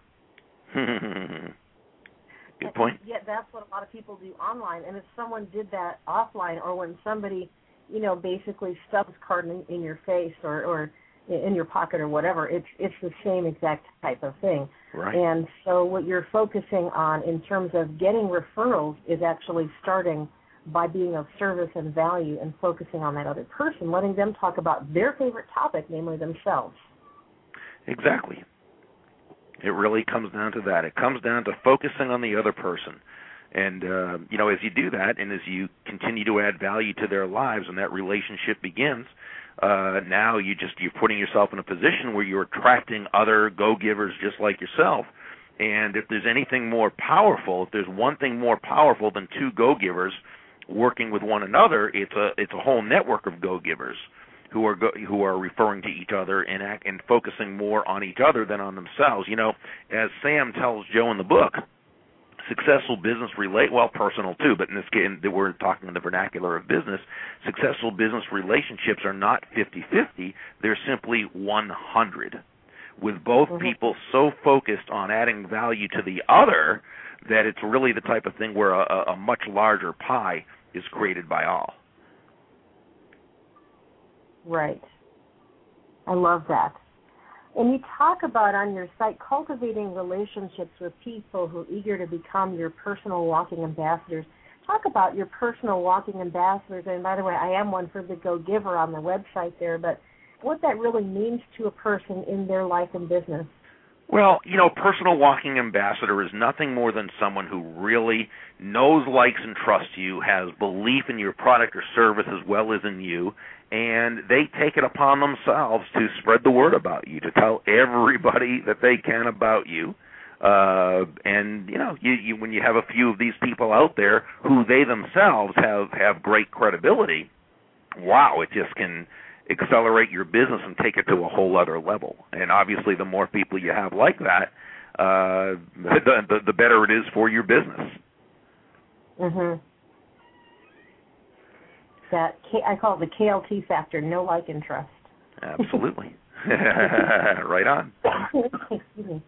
Good point. Yet that's what a lot of people do online. And if someone did that offline, or when somebody, you know, basically stubs card in, in your face or, or in your pocket or whatever, it's it's the same exact type of thing. Right. And so what you're focusing on in terms of getting referrals is actually starting by being of service and value and focusing on that other person, letting them talk about their favorite topic, namely themselves. Exactly. It really comes down to that. It comes down to focusing on the other person. And, uh, you know, as you do that and as you continue to add value to their lives and that relationship begins, uh, now you just, you're putting yourself in a position where you're attracting other go-givers just like yourself. And if there's anything more powerful, if there's one thing more powerful than two go-givers working with one another, it's a it's a whole network of go-givers who are go, who are referring to each other and act, and focusing more on each other than on themselves. You know, as Sam tells Joe in the book, successful business relate well personal too, but in this case we're talking in the vernacular of business. Successful business relationships are not fifty-fifty; they're simply one hundred, with both mm-hmm. people so focused on adding value to the other that it's really the type of thing where a, a much larger pie is created by all. Right. I love that. And you talk about on your site cultivating relationships with people who are eager to become your personal walking ambassadors. Talk about your personal walking ambassadors. And by the way, I am one for the Go Giver on the website there, but what that really means to a person in their life and business. Well, you know, personal walking ambassador is nothing more than someone who really knows, likes, and trusts you, has belief in your product or service as well as in you, and they take it upon themselves to spread the word about you, to tell everybody that they can about you. Uh, and, you know, you, you, when you have a few of these people out there who they themselves have, have great credibility, wow, it just can accelerate your business and take it to a whole other level. And obviously, the more people you have like that, uh, the, the the better it is for your business. Mhm. That K, I call it the K L T factor: know, like, and trust. Absolutely. Right on. Excuse me.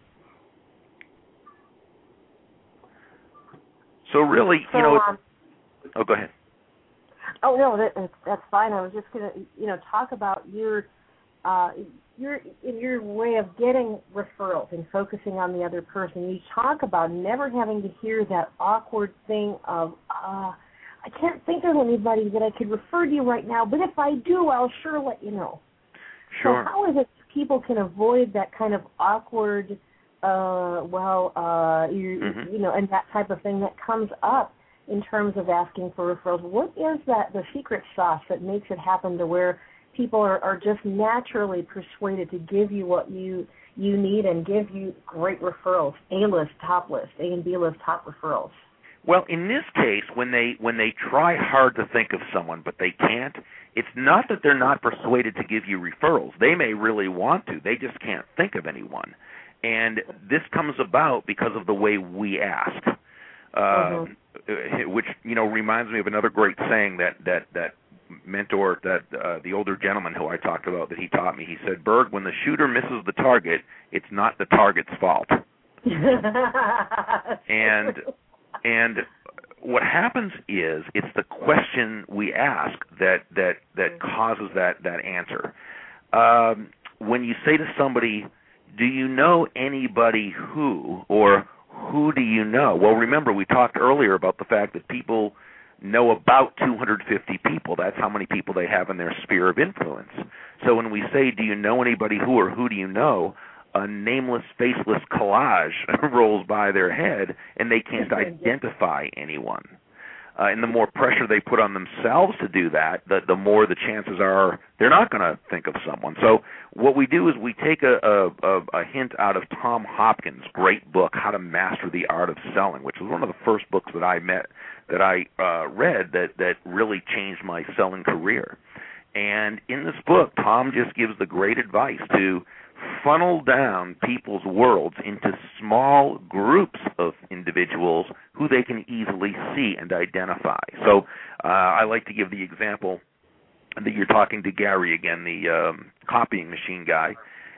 So really, so, you know. Um, oh, go ahead. Oh no, that, that's fine. I was just going to, you know, talk about your, uh, your in your way of getting referrals and focusing on the other person. You talk about never having to hear that awkward thing of, uh, I can't think of anybody that I could refer to you right now, but if I do, I'll sure let you know. Sure. So how is it people can avoid that kind of awkward, uh, well, uh, you, mm-hmm. you know, and that type of thing that comes up in terms of asking for referrals? What is that, the secret sauce that makes it happen to where people are, are just naturally persuaded to give you what you you need and give you great referrals, A-list, top list, A and B-list, top referrals? Well, in this case, when they when they try hard to think of someone but they can't, it's not that they're not persuaded to give you referrals. They may really want to. They just can't think of anyone. And this comes about because of the way we ask. uh, mm-hmm. which, you know, reminds me of another great saying that that that mentor, that uh, the older gentleman who I talked about, that he taught me. He said, Berg, when the shooter misses the target, it's not the target's fault. and and what happens is it's the question we ask that that that causes that that answer. Um, when you say to somebody, do you know anybody who, or who do you know? Well, remember, we talked earlier about the fact that people know about two hundred fifty people. That's how many people they have in their sphere of influence. So when we say, do you know anybody who, or who do you know, a nameless, faceless collage rolls by their head, and they can't identify anyone. Uh, and the more pressure they put on themselves to do that, the, the more the chances are they're not going to think of someone. So what we do is we take a, a, a hint out of Tom Hopkins' great book, How to Master the Art of Selling, which was one of the first books that I met, that I uh, read that, that really changed my selling career. And in this book, Tom just gives the great advice to funnel down people's worlds into small groups of individuals who they can easily see and identify. So uh, I like to give the example that you're talking to Gary again, the um, copying machine guy,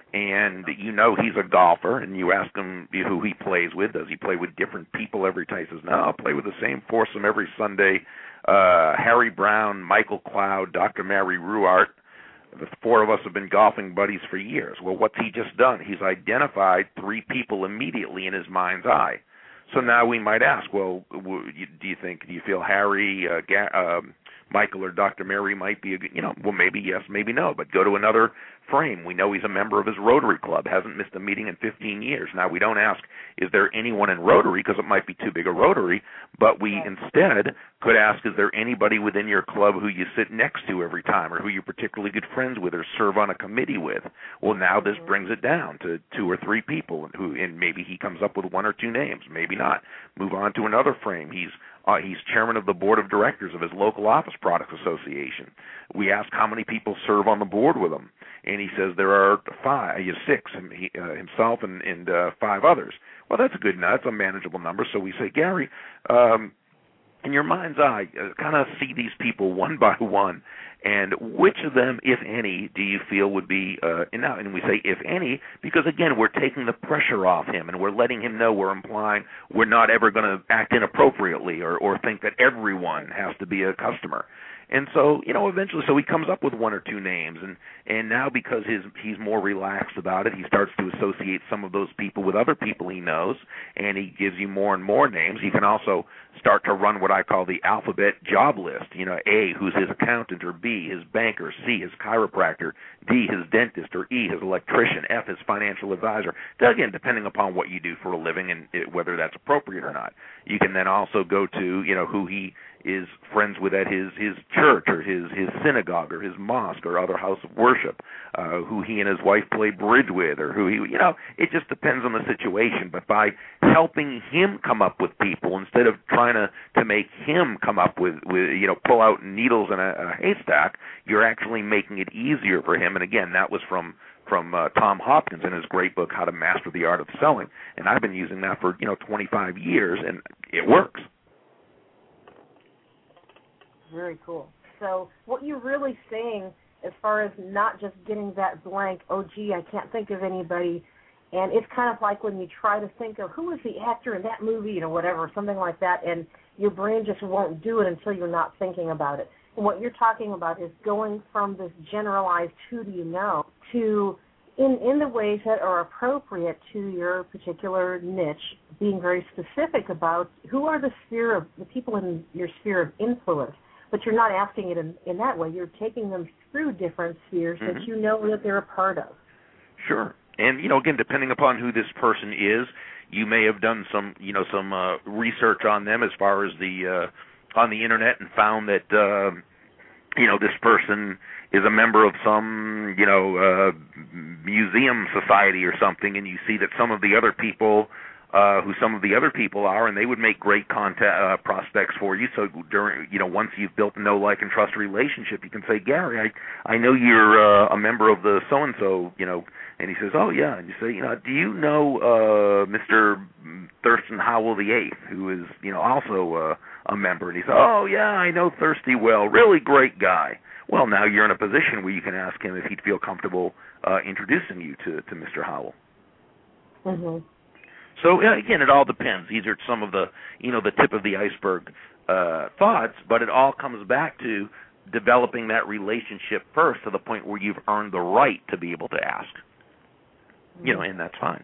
and you know he's a golfer, and you ask him who he plays with. Does he play with different people every time? He says, no, I'll play with the same foursome every Sunday. Uh, Harry Brown, Michael Cloud, Doctor Mary Ruart. The four of us have been golfing buddies for years. Well, what's he just done? He's identified three people immediately in his mind's eye. So now we might ask, well, do you think, do you feel Harry, uh, Ga- uh, Michael, or Doctor Mary might be, a, you know, well, maybe yes, maybe no, but go to another frame. We know he's a member of his Rotary Club, hasn't missed a meeting in fifteen years. Now, we don't ask, is there anyone in Rotary, because it might be too big a Rotary, but we instead could ask, is there anybody within your club who you sit next to every time, or who you're particularly good friends with, or serve on a committee with? Well, now this brings it down to two or three people, and who, and maybe he comes up with one or two names, maybe not. Move on to another frame. He's Uh, he's chairman of the board of directors of his local office products association. We ask how many people serve on the board with him, and he says there are five, he has six, and he, uh, himself and, and uh, five others. Well, that's a good, that's a manageable number. So we say, Gary, um, in your mind's eye, uh, kind of see these people one by one, and which of them, if any, do you feel would be uh, enough? And we say, if any, because, again, we're taking the pressure off him, and we're letting him know, we're implying we're not ever going to act inappropriately or, or think that everyone has to be a customer. And so, you know, eventually, so he comes up with one or two names, and, and now because his he's more relaxed about it, he starts to associate some of those people with other people he knows, and he gives you more and more names. He can also start to run what I call the alphabet job list. You know, A, who's his accountant, or B, his banker, C, his chiropractor, D, his dentist, or E, his electrician, F, his financial advisor. Again, depending upon what you do for a living and it, whether that's appropriate or not. You can then also go to, you know, who he is friends with at his, his church or his, his synagogue or his mosque or other house of worship, uh, who he and his wife play bridge with, or who he, you know, it just depends on the situation. But by helping him come up with people instead of trying to, to make him come up with, with, you know, pull out needles in a, a haystack, you're actually making it easier for him. And again, that was from from uh, Tom Hopkins in his great book, How to Master the Art of Selling. And I've been using that for, you know, twenty-five years, and it works. Very cool. So what you're really saying, as far as not just getting that blank, oh, gee, I can't think of anybody, and it's kind of like when you try to think of who was the actor in that movie, you know, whatever, something like that, and your brain just won't do it until you're not thinking about it. And what you're talking about is going from this generalized who do you know to in, in the ways that are appropriate to your particular niche, being very specific about who are the sphere of the people in your sphere of influence. But you're not asking it in, in that way. You're taking them through different spheres mm-hmm. that you know that they're a part of. Sure. And, you know, again, depending upon who this person is, you may have done some, you know, some uh, research on them as far as the uh, on the Internet and found that, uh, you know, this person is a member of some, you know, uh, museum society or something, and you see that some of the other people uh, who some of the other people are, and they would make great contact uh, prospects for you. So during, you know, once you've built a know, like, and trust relationship, you can say, Gary, I I know you're uh, a member of the so and so, you know, and he says, oh yeah, and you say, you know, do you know uh, Mister Thurston Howell the Eighth, who is, you know, also uh, a member? And he says, oh yeah, I know Thirsty well, really great guy. Well, now you're in a position where you can ask him if he'd feel comfortable uh, introducing you to, to Mister Howell. Mm-hmm. So again, it all depends. These are some of the, you know, the tip of the iceberg uh, thoughts, but it all comes back to developing that relationship first to the point where you've earned the right to be able to ask. Mm-hmm. You know, and that's fine.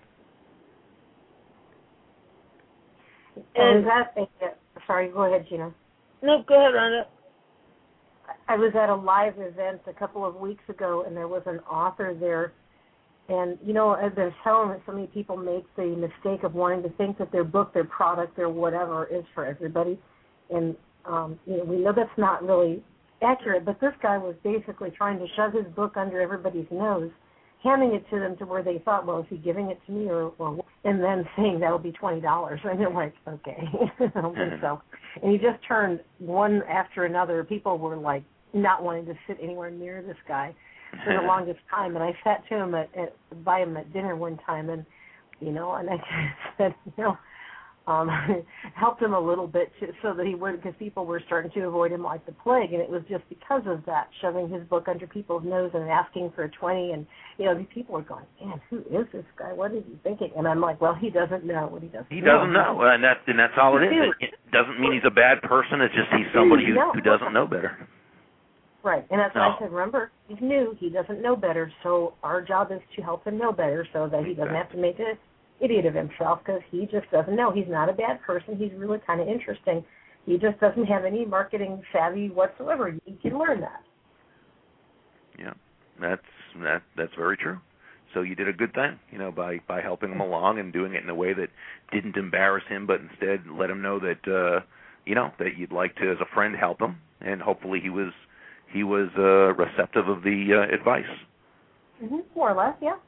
And is that a, sorry, go ahead, Gina. No, go ahead, Rhonda. I was at a live event a couple of weeks ago, and there was an author there. And, you know, as they're telling that so many people make the mistake of wanting to think that their book, their product, their whatever is for everybody. And, um, you know, we know that's not really accurate, but this guy was basically trying to shove his book under everybody's nose, handing it to them to where they thought, well, is he giving it to me or, or and then saying that'll be twenty dollars. And they're like, okay, I don't think so. And he just turned one after another. People were like not wanting to sit anywhere near this guy for the longest time. And I sat to him at, at by him at dinner one time, and you know, and I said, you know, um, helped him a little bit to, so that he wouldn't, because people were starting to avoid him like the plague, and it was just because of that, shoving his book under people's nose and asking for a twenty, and you know, these people were going, man, who is this guy? What is he thinking? And I'm like, well, he doesn't know what he doesn't. He know. doesn't know, and that and that's all it is. It, it doesn't mean he's a bad person. It's just he's somebody who, who doesn't know better. Right, and that's no. why I said, remember, he's new, he doesn't know better, so our job is to help him know better so that he doesn't exactly. have to make an idiot of himself, because he just doesn't know. He's not a bad person. He's really kind of interesting. He just doesn't have any marketing savvy whatsoever. You can learn that. Yeah, that's that that's very true. So you did a good thing, you know, by, by helping him along and doing it in a way that didn't embarrass him, but instead let him know that, uh, you know, that you'd like to, as a friend, help him, and hopefully he was he was uh, receptive of the uh, advice. Mm-hmm. More or less, yeah.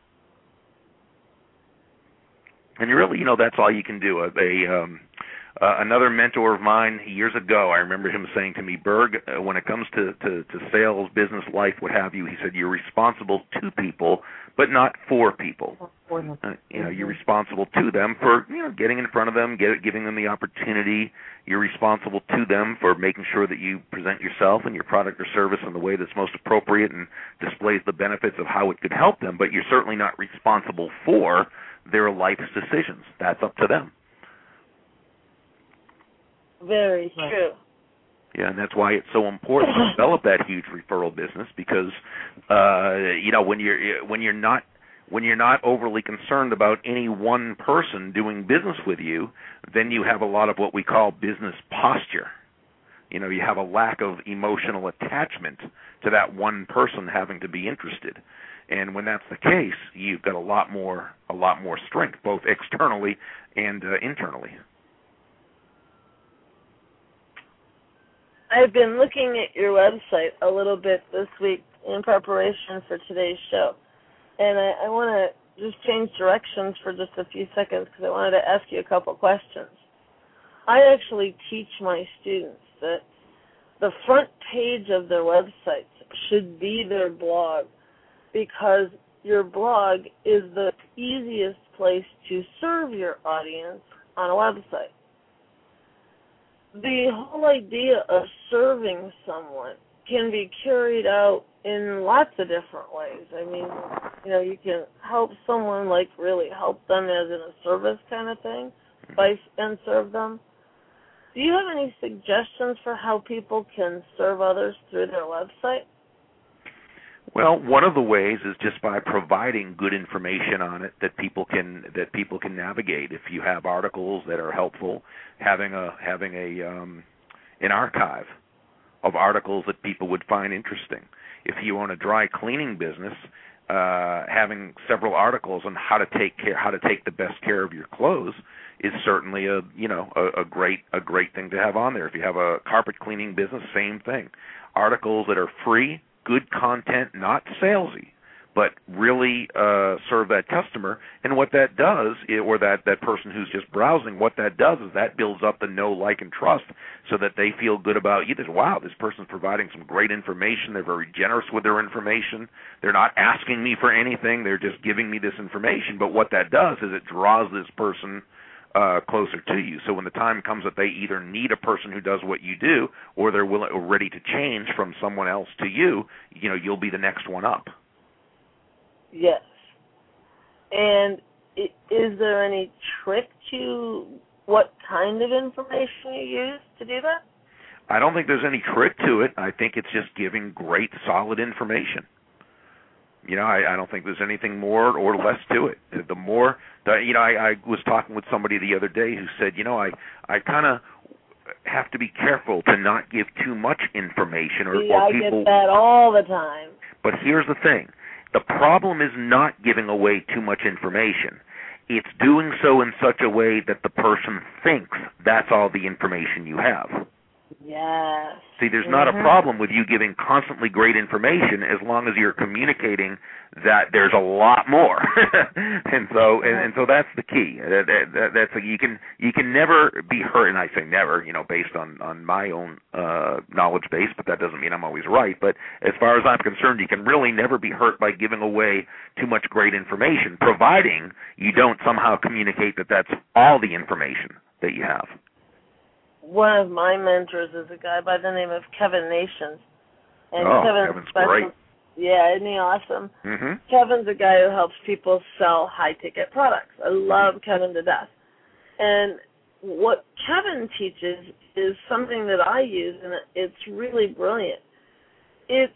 And really, you know, that's all you can do. A, a um, uh, another mentor of mine years ago, I remember him saying to me, Berg, uh, when it comes to, to, to sales, business, life, what have you, he said, you're responsible to people, but not for people. Uh, you know, you're responsible to them for, you know, getting in front of them, get, giving them the opportunity. You're responsible to them for making sure that you present yourself and your product or service in the way that's most appropriate and displays the benefits of how it could help them, but you're certainly not responsible for their life's decisions. That's up to them. Very true. Yeah, and that's why it's so important to develop that huge referral business, because uh, you know, when you're when you're not when you're not overly concerned about any one person doing business with you, then you have a lot of what we call business posture. You know, you have a lack of emotional attachment to that one person having to be interested. And when that's the case, you've got a lot more a lot more strength, both externally and uh, internally. I've been looking at your website a little bit this week in preparation for today's show. And I, I want to just change directions for just a few seconds because I wanted to ask you a couple questions. I actually teach my students that the front page of their websites should be their blog, because your blog is the easiest place to serve your audience on a website. The whole idea of serving someone can be carried out in lots of different ways. I mean, you know, you can help someone, like really help them as in a service kind of thing, by and serve them. Do you have any suggestions for how people can serve others through their website? Well, one of the ways is just by providing good information on it that people can that people can navigate. If you have articles that are helpful, having a having a um, an archive of articles that people would find interesting. If you own a dry cleaning business, uh, having several articles on how to take care how to take the best care of your clothes is certainly a you know a, a great a great thing to have on there. If you have a carpet cleaning business, same thing. Articles that are free, good content, not salesy, but really uh, serve that customer. And what that does, or that, that person who's just browsing, what that does is that builds up the know, like, and trust so that they feel good about you. That, wow, this person's providing some great information. They're very generous with their information. They're not asking me for anything. They're just giving me this information. But what that does is it draws this person uh, closer to you. So when the time comes that they either need a person who does what you do, or they're willing or ready to change from someone else to you, you know, you'll be the next one up. Yes. And is there any trick to what kind of information you use to do that? I don't think there's any trick to it. I think it's just giving great, solid information. You know, I, I don't think there's anything more or less to it. The more, the, you know, I, I was talking with somebody the other day who said, you know, I, I kind of have to be careful to not give too much information. Or, yeah, or I people, get that all the time. But here's the thing. The problem is not giving away too much information. It's doing so in such a way that the person thinks that's all the information you have. Yes. See, there's mm-hmm. not a problem with you giving constantly great information as long as you're communicating that there's a lot more. and so, and, and so that's the key. That, that, that's a, you can you can never be hurt, and I say never, you know, based on on my own uh, knowledge base, but that doesn't mean I'm always right. But as far as I'm concerned, you can really never be hurt by giving away too much great information, providing you don't somehow communicate that that's all the information that you have. One of my mentors is a guy by the name of Kevin Nations. And oh, Kevin's Kevin's special, great. Yeah, isn't he awesome? Mm-hmm. Kevin's a guy who helps people sell high-ticket products. I love Kevin to death. And what Kevin teaches is something that I use, and it's really brilliant. It's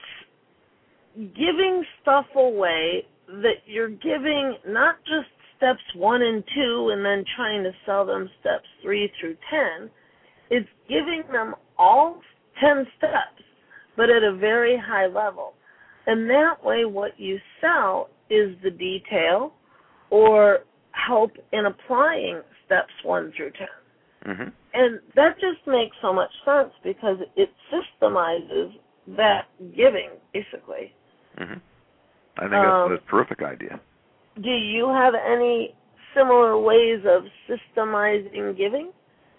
giving stuff away that you're giving not just steps one and two and then trying to sell them steps three through ten. It's giving them all ten steps, but at a very high level. And that way what you sell is the detail or help in applying steps one through ten. Mm-hmm. And that just makes so much sense because it systemizes that giving, basically. Mm-hmm. I think that's um, a terrific idea. Do you have any similar ways of systemizing giving?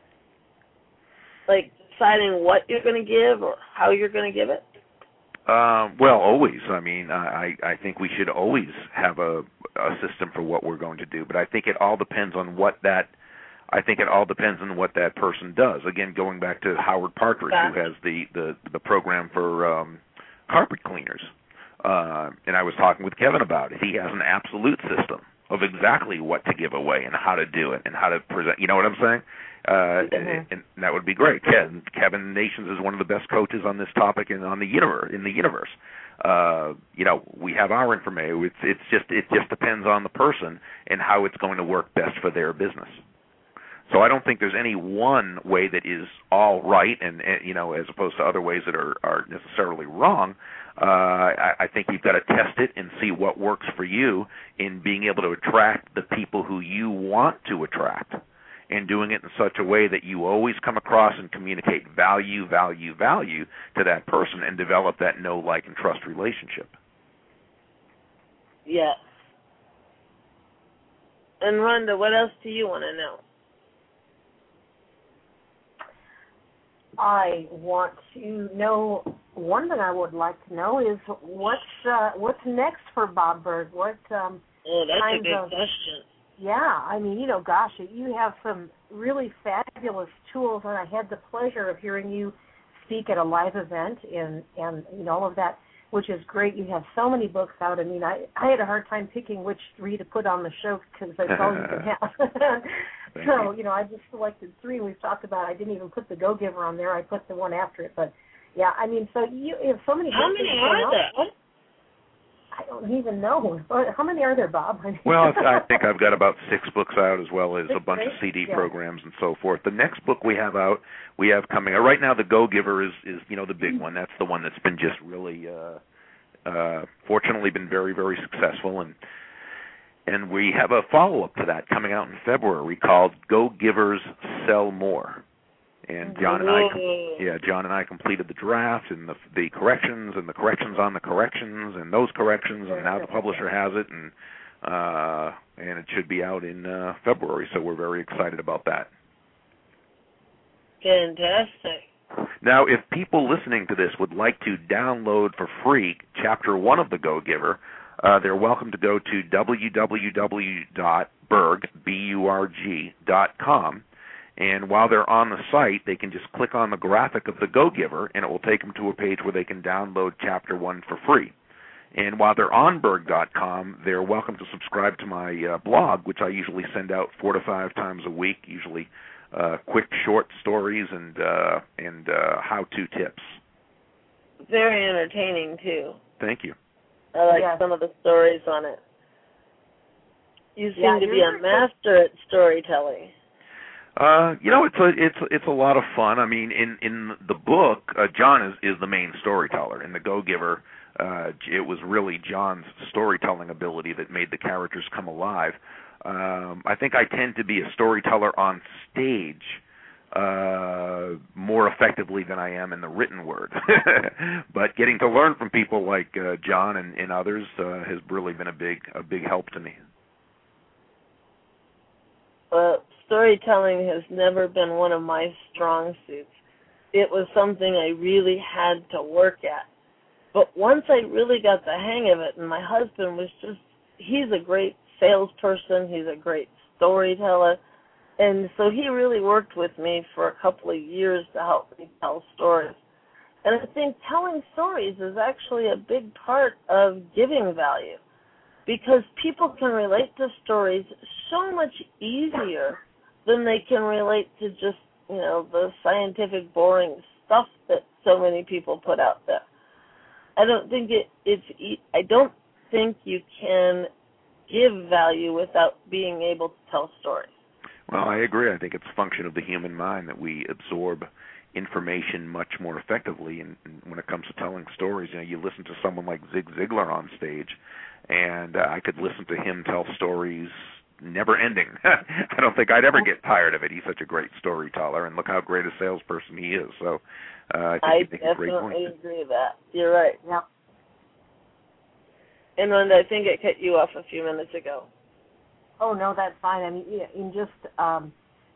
Like deciding what you're going to give or how you're going to give it? Uh, well, always. I mean, I, I think we should always have a, a system for what we're going to do, but I think it all depends on what that. I think it all depends on what that person does. Again, going back to Howard Partridge, yeah. who has the, the, the program for um, carpet cleaners, uh, and I was talking with Kevin about it. He has an absolute system of exactly what to give away and how to do it and how to present. You know what I'm saying? Uh, mm-hmm. and, and that would be great. Kevin, Kevin Nations is one of the best coaches on this topic in on the universe. In the universe, uh, you know, we have our information. It's, it's just it just depends on the person and how it's going to work best for their business. So I don't think there's any one way that is all right, and, and you know, as opposed to other ways that are, are necessarily wrong. Uh, I, I think you've got to test it and see what works for you in being able to attract the people who you want to attract, and doing it in such a way that you always come across and communicate value, value, value to that person and develop that know, like, and trust relationship. Yes. And Rhonda, what else do you want to know? I want to know, one thing I would like to know is what's uh, what's next for Bob Burg? What um, oh, that's kinds a good of, question. Yeah, I mean, you know, gosh, you have some really fabulous tools, and I had the pleasure of hearing you speak at a live event and, and you know, all of that, which is great. You have so many books out. I mean, I, I had a hard time picking which three to put on the show because that's all you can have. So, you know, I just selected three, and we've talked about I didn't even put the Go-Giver on there. I put the one after it. But, yeah, I mean, so you have so many How books. many are there? I don't even know. How many are there, Bob? Well, I think I've got about six books out, as well as six, a bunch right? of C D yeah. programs and so forth. The next book we have out, we have coming out. Right now, the Go-Giver is, is, you know, the big one. That's the one that's been just really, uh, uh, fortunately, been very, very successful. And and we have a follow-up to that coming out in February called Go-Givers Sell More. And John and I, com- yeah, John and I completed the draft and the the corrections and the corrections on the corrections and those corrections, and now the publisher has it, and uh, and it should be out in uh, February. So we're very excited about that. Fantastic. Now, if people listening to this would like to download for free Chapter One of the Go Giver, uh, they're welcome to go to w w w dot burg b u r g dot com. And while they're on the site, they can just click on the graphic of the Go Giver, and it will take them to a page where they can download Chapter one for free. And while they're on burg dot com, they're welcome to subscribe to my uh, blog, which I usually send out four to five times a week, usually uh, quick, short stories and uh, and uh, how-to tips. Very entertaining, too. Thank you. I like yes. some of the stories on it. You seem yeah, to be a master at storytelling. Uh, you know, it's a it's it's a lot of fun. I mean, in in the book, uh, John is is the main storyteller. In the Go Giver, uh, it was really John's storytelling ability that made the characters come alive. Um, I think I tend to be a storyteller on stage uh, more effectively than I am in the written word. But getting to learn from people like uh, John and, and others uh, has really been a big a big help to me. Well, storytelling has never been one of my strong suits. It was something I really had to work at. But once I really got the hang of it, and my husband was just, he's a great salesperson, he's a great storyteller, and so he really worked with me for a couple of years to help me tell stories. And I think telling stories is actually a big part of giving value, because people can relate to stories so much easier than they can relate to just, you know, the scientific, boring stuff that so many people put out there. I don't think it, it's, I don't think you can give value without being able to tell stories. Well, I agree. I think it's a function of the human mind that we absorb information much more effectively. And, and when it comes to telling stories, you know, you listen to someone like Zig Ziglar on stage, and uh, I could listen to him tell stories never ending. I don't think I'd ever get tired of it. He's such a great storyteller, and look how great a salesperson he is. So uh, I think I you make a great point. definitely agree with that. You're right. Yeah. And Linda, I think I cut you off a few minutes ago. Oh no, that's fine. I mean, in just, um,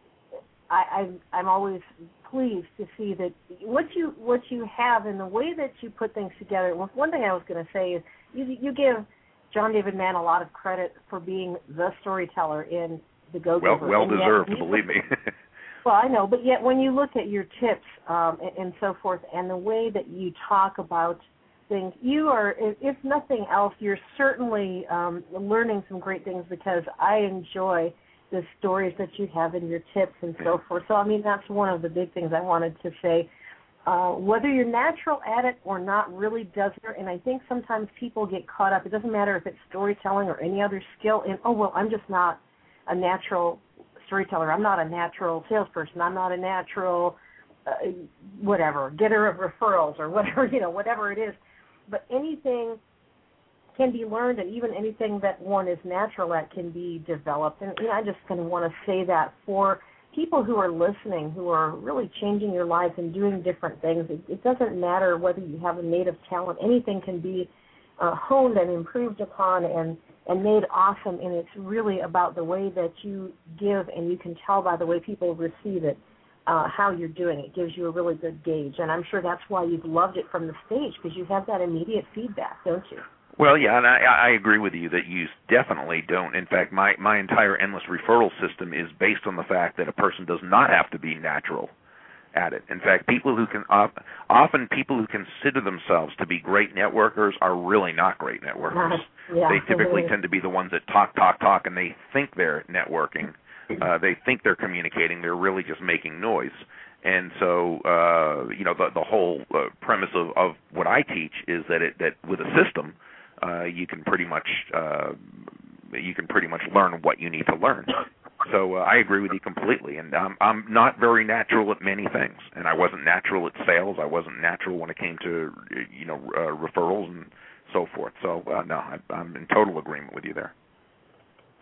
I, I'm I'm always pleased to see that what you what you have and the way that you put things together. One thing I was going to say is you you give John David Mann a lot of credit for being the storyteller in the Go Giver. Well, well deserved, believe me. Well, I know, but yet when you look at your tips um, and, and so forth, and the way that you talk about things, you are, if nothing else, you're certainly um, learning some great things, because I enjoy the stories that you have in your tips and so forth. So, I mean, that's one of the big things I wanted to say. Uh, whether you're natural at it or not really does matter, and I think sometimes people get caught up. It doesn't matter if it's storytelling or any other skill, and, oh, well, I'm just not a natural storyteller. I'm not a natural salesperson. I'm not a natural uh, whatever, getter of referrals or whatever, you know, whatever it is. But anything can be learned, and even anything that one is natural at can be developed. And you know, I just kind of want to say that for people who are listening, who are really changing your lives and doing different things. It, it doesn't matter whether you have a native talent. Anything can be uh, honed and improved upon and, and made awesome, and it's really about the way that you give, and you can tell by the way people receive it uh, how you're doing. It gives you a really good gauge, and I'm sure that's why you've loved it from the stage, because you have that immediate feedback, don't you? Well, yeah, and I, I agree with you that you definitely don't. In fact, my, my entire endless referral system is based on the fact that a person does not have to be natural at it. In fact, people who can often people who consider themselves to be great networkers are really not great networkers. Yeah. They typically tend to be the ones that talk, talk, talk, and they think they're networking. Uh, they think they're communicating. They're really just making noise. And so, uh, you know, the, the whole uh, premise of, of what I teach is that it, that with a system, Uh, you can pretty much uh, you can pretty much learn what you need to learn. So uh, I agree with you completely. And I'm I'm not very natural at many things, and I wasn't natural at sales. I wasn't natural when it came to you know uh, referrals and so forth. So uh, no, I, I'm in total agreement with you there.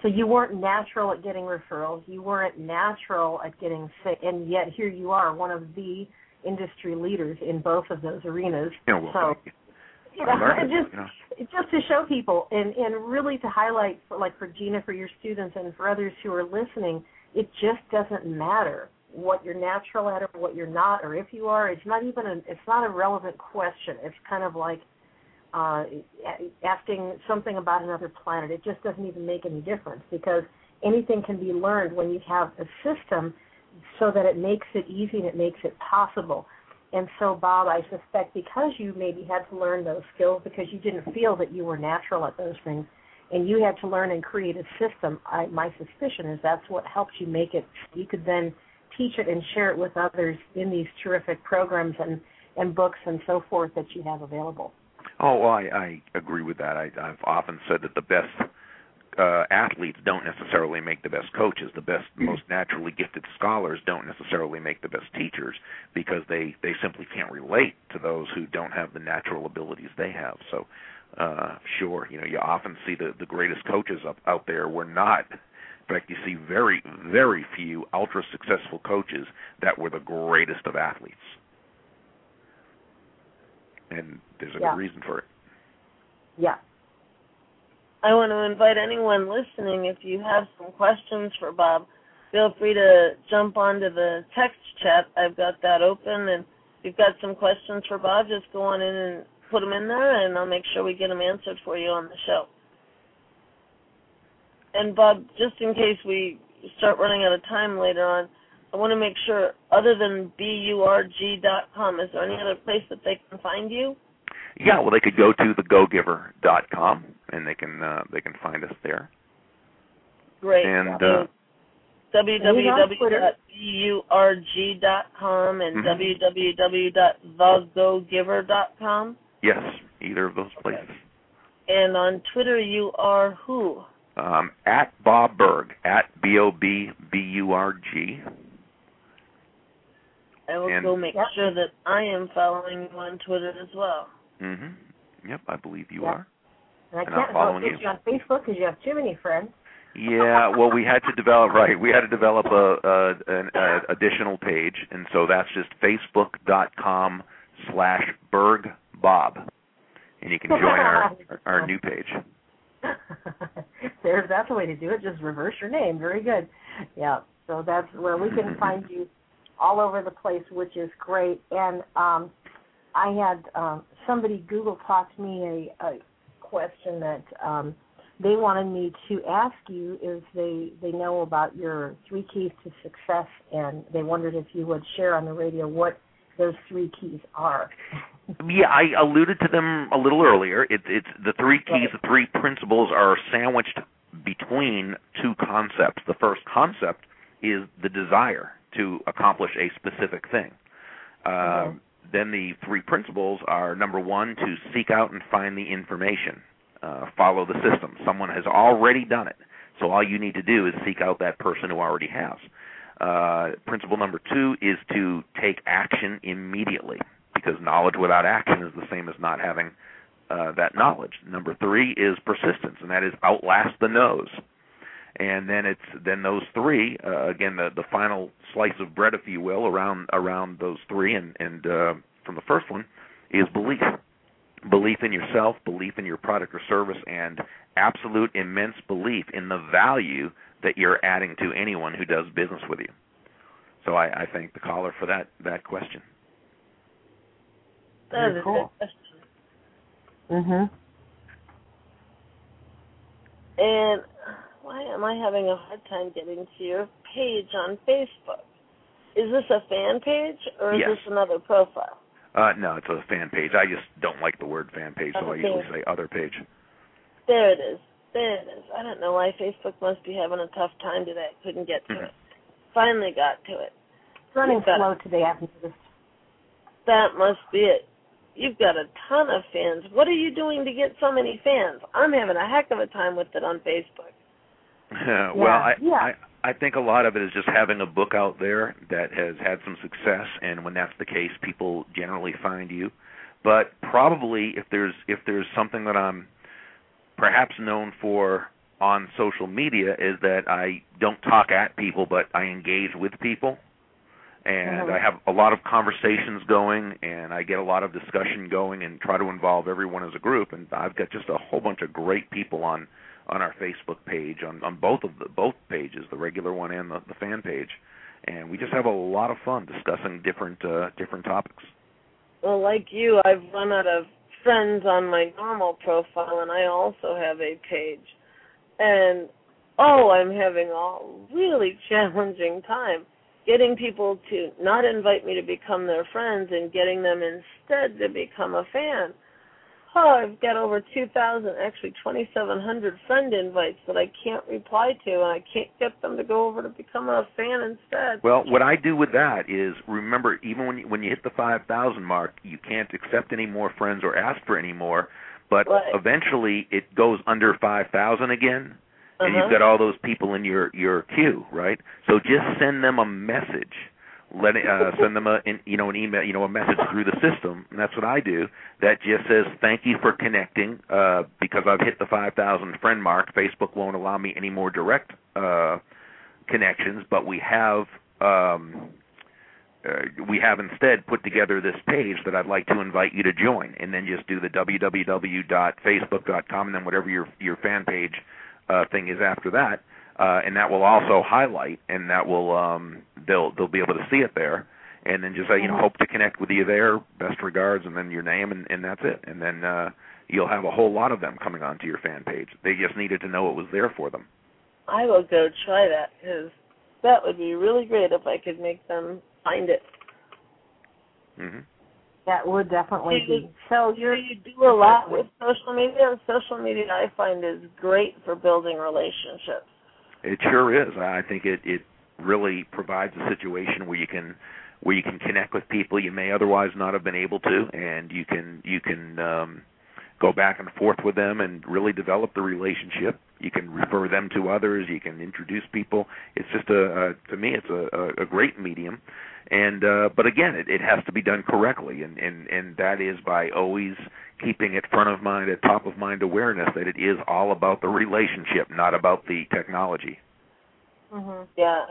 So you weren't natural at getting referrals. You weren't natural at getting sick, and yet here you are, one of the industry leaders in both of those arenas. Yeah, well, so, you. you know, it, just you know. just to show people, and and really to highlight, for, like for Gina, for your students, and for others who are listening, it just doesn't matter what you're natural at or what you're not, or if you are. It's not even a it's not a relevant question. It's kind of like uh, asking something about another planet. It just doesn't even make any difference, because anything can be learned when you have a system so that it makes it easy and it makes it possible. And so, Bob, I suspect because you maybe had to learn those skills because you didn't feel that you were natural at those things, and you had to learn and create a system, I, my suspicion is that's what helped you make it. You could then teach it and share it with others in these terrific programs and, and books and so forth that you have available. Oh, well, I, I agree with that. I, I've often said that the best uh, athletes don't necessarily make the best coaches. The best, most naturally gifted scholars don't necessarily make the best teachers, because they, they simply can't relate to those who don't have the natural abilities they have. So, uh, sure, you know, you often see the, the greatest coaches up, out there were not. In fact, you see very, very few ultra-successful coaches that were the greatest of athletes. And there's a yeah. good reason for it. Yeah. I want to invite anyone listening, if you have some questions for Bob, feel free to jump onto the text chat. I've got that open, and if you've got some questions for Bob, just go on in and put them in there, and I'll make sure we get them answered for you on the show. And, Bob, just in case we start running out of time later on, I want to make sure, other than B U R G dot com, is there any other place that they can find you? Yeah, well, they could go to the go giver dot com, and they can uh, they can find us there. Great. And uh, w w w dot b u r g dot com and mm-hmm. w w w dot the go giver dot com? Yes, either of those places. Okay. And on Twitter, you are who? Um, at Bob Burg, at B O B B U R G. I will and, go make yep. sure that I am following you on Twitter as well. Mm-hmm. Yep, I believe you yep. are. And I and can't I'm following get you on Facebook because you have too many friends. Yeah, well, we had to develop, right, we had to develop a, a an a additional page, and so that's just facebook.com slash Burg Bob, and you can join our, our new page. There's that's the way to do it. Just reverse your name. Very good. Yeah. So that's where we can find you all over the place, which is great. And um, I had um, somebody Google talk to me a, a question that um, they wanted me to ask you. Is they they know about your three keys to success, and they wondered if you would share on the radio what those three keys are. Yeah, I alluded to them a little earlier. It, it's the three keys, the three principles are sandwiched between two concepts. The first concept is the desire to accomplish a specific thing. Uh, mm-hmm. Then the three principles are, number one, to seek out and find the information. Uh, follow the system. Someone has already done it, so all you need to do is seek out that person who already has. Uh, principle number two is to take action immediately, because knowledge without action is the same as not having uh, that knowledge. Number three is persistence, and that is outlast the no's. And then it's then those three, uh, again, the, the final slice of bread, if you will, around around those three, and, and uh, from the first one is belief. Belief in yourself, belief in your product or service, and absolute immense belief in the value that you're adding to anyone who does business with you. So I, I thank the caller for that, that question. That is a cool. good question. Mm-hmm. And why am I having a hard time getting to your page on Facebook? Is this a fan page, or is yes. this another profile? Uh, no, it's a fan page. I just don't like the word fan page, so Okay. I usually say other page. There it is. There it is. I don't know why Facebook must be having a tough time today. Couldn't get to mm-hmm. it. Finally got to it. It's running got, slow today, I've noticed. That must be it. You've got a ton of fans. What are you doing to get so many fans? I'm having a heck of a time with it on Facebook. Uh, well, yeah. I, Yeah. I I think a lot of it is just having a book out there that has had some success, and when that's the case, people generally find you. But probably if there's if there's something that I'm perhaps known for on social media is that I don't talk at people, but I engage with people. And Mhm. I have a lot of conversations going, and I get a lot of discussion going and try to involve everyone as a group. And I've got just a whole bunch of great people on, on our Facebook page, on, on both of the both pages, the regular one and the, the fan page. And we just have a lot of fun discussing different uh, different topics. Well, like you, I've run out of friends on my normal profile, and I also have a page. And, oh, I'm having a really challenging time getting people to not invite me to become their friends and getting them instead to become a fan. Oh, I've got over two thousand, actually twenty-seven hundred friend invites that I can't reply to, and I can't get them to go over to become a fan instead. Well, what I do with that is, remember, even when you, when you hit the five thousand mark, you can't accept any more friends or ask for any more, but right. eventually it goes under five thousand again, and uh-huh. you've got all those people in your, your queue, right? So just send them a message. Let it, uh, send them a in, you know an email, you know a message through the system, and that's what I do. That just says thank you for connecting. Uh, because I've hit the five thousand friend mark, Facebook won't allow me any more direct uh, connections, but we have um, uh, we have instead put together this page that I'd like to invite you to join, and then just do the w w w dot facebook dot com and then whatever your your fan page uh, thing is after that. Uh, and that will also highlight, and that will um, they'll they'll be able to see it there, and then just say, you know, hope to connect with you there. Best regards, and then your name, and, and that's it. And then uh, you'll have a whole lot of them coming onto your fan page. They just needed to know it was there for them. I will go try that, because that would be really great if I could make them find it. Mm-hmm. That would definitely do you, be. So you're you do a lot with social media, and social media I find is great for building relationships. It sure is. I think it, it really provides a situation where you can where you can connect with people you may otherwise not have been able to, and you can you can um, go back and forth with them and really develop the relationship. You can refer them to others. You can introduce people. It's just a, a to me, it's a, a great medium. And uh, but again, it, it has to be done correctly, and, and, and that is by always keeping it front of mind, at top of mind awareness that it is all about the relationship, not about the technology. Mm-hmm. Yes.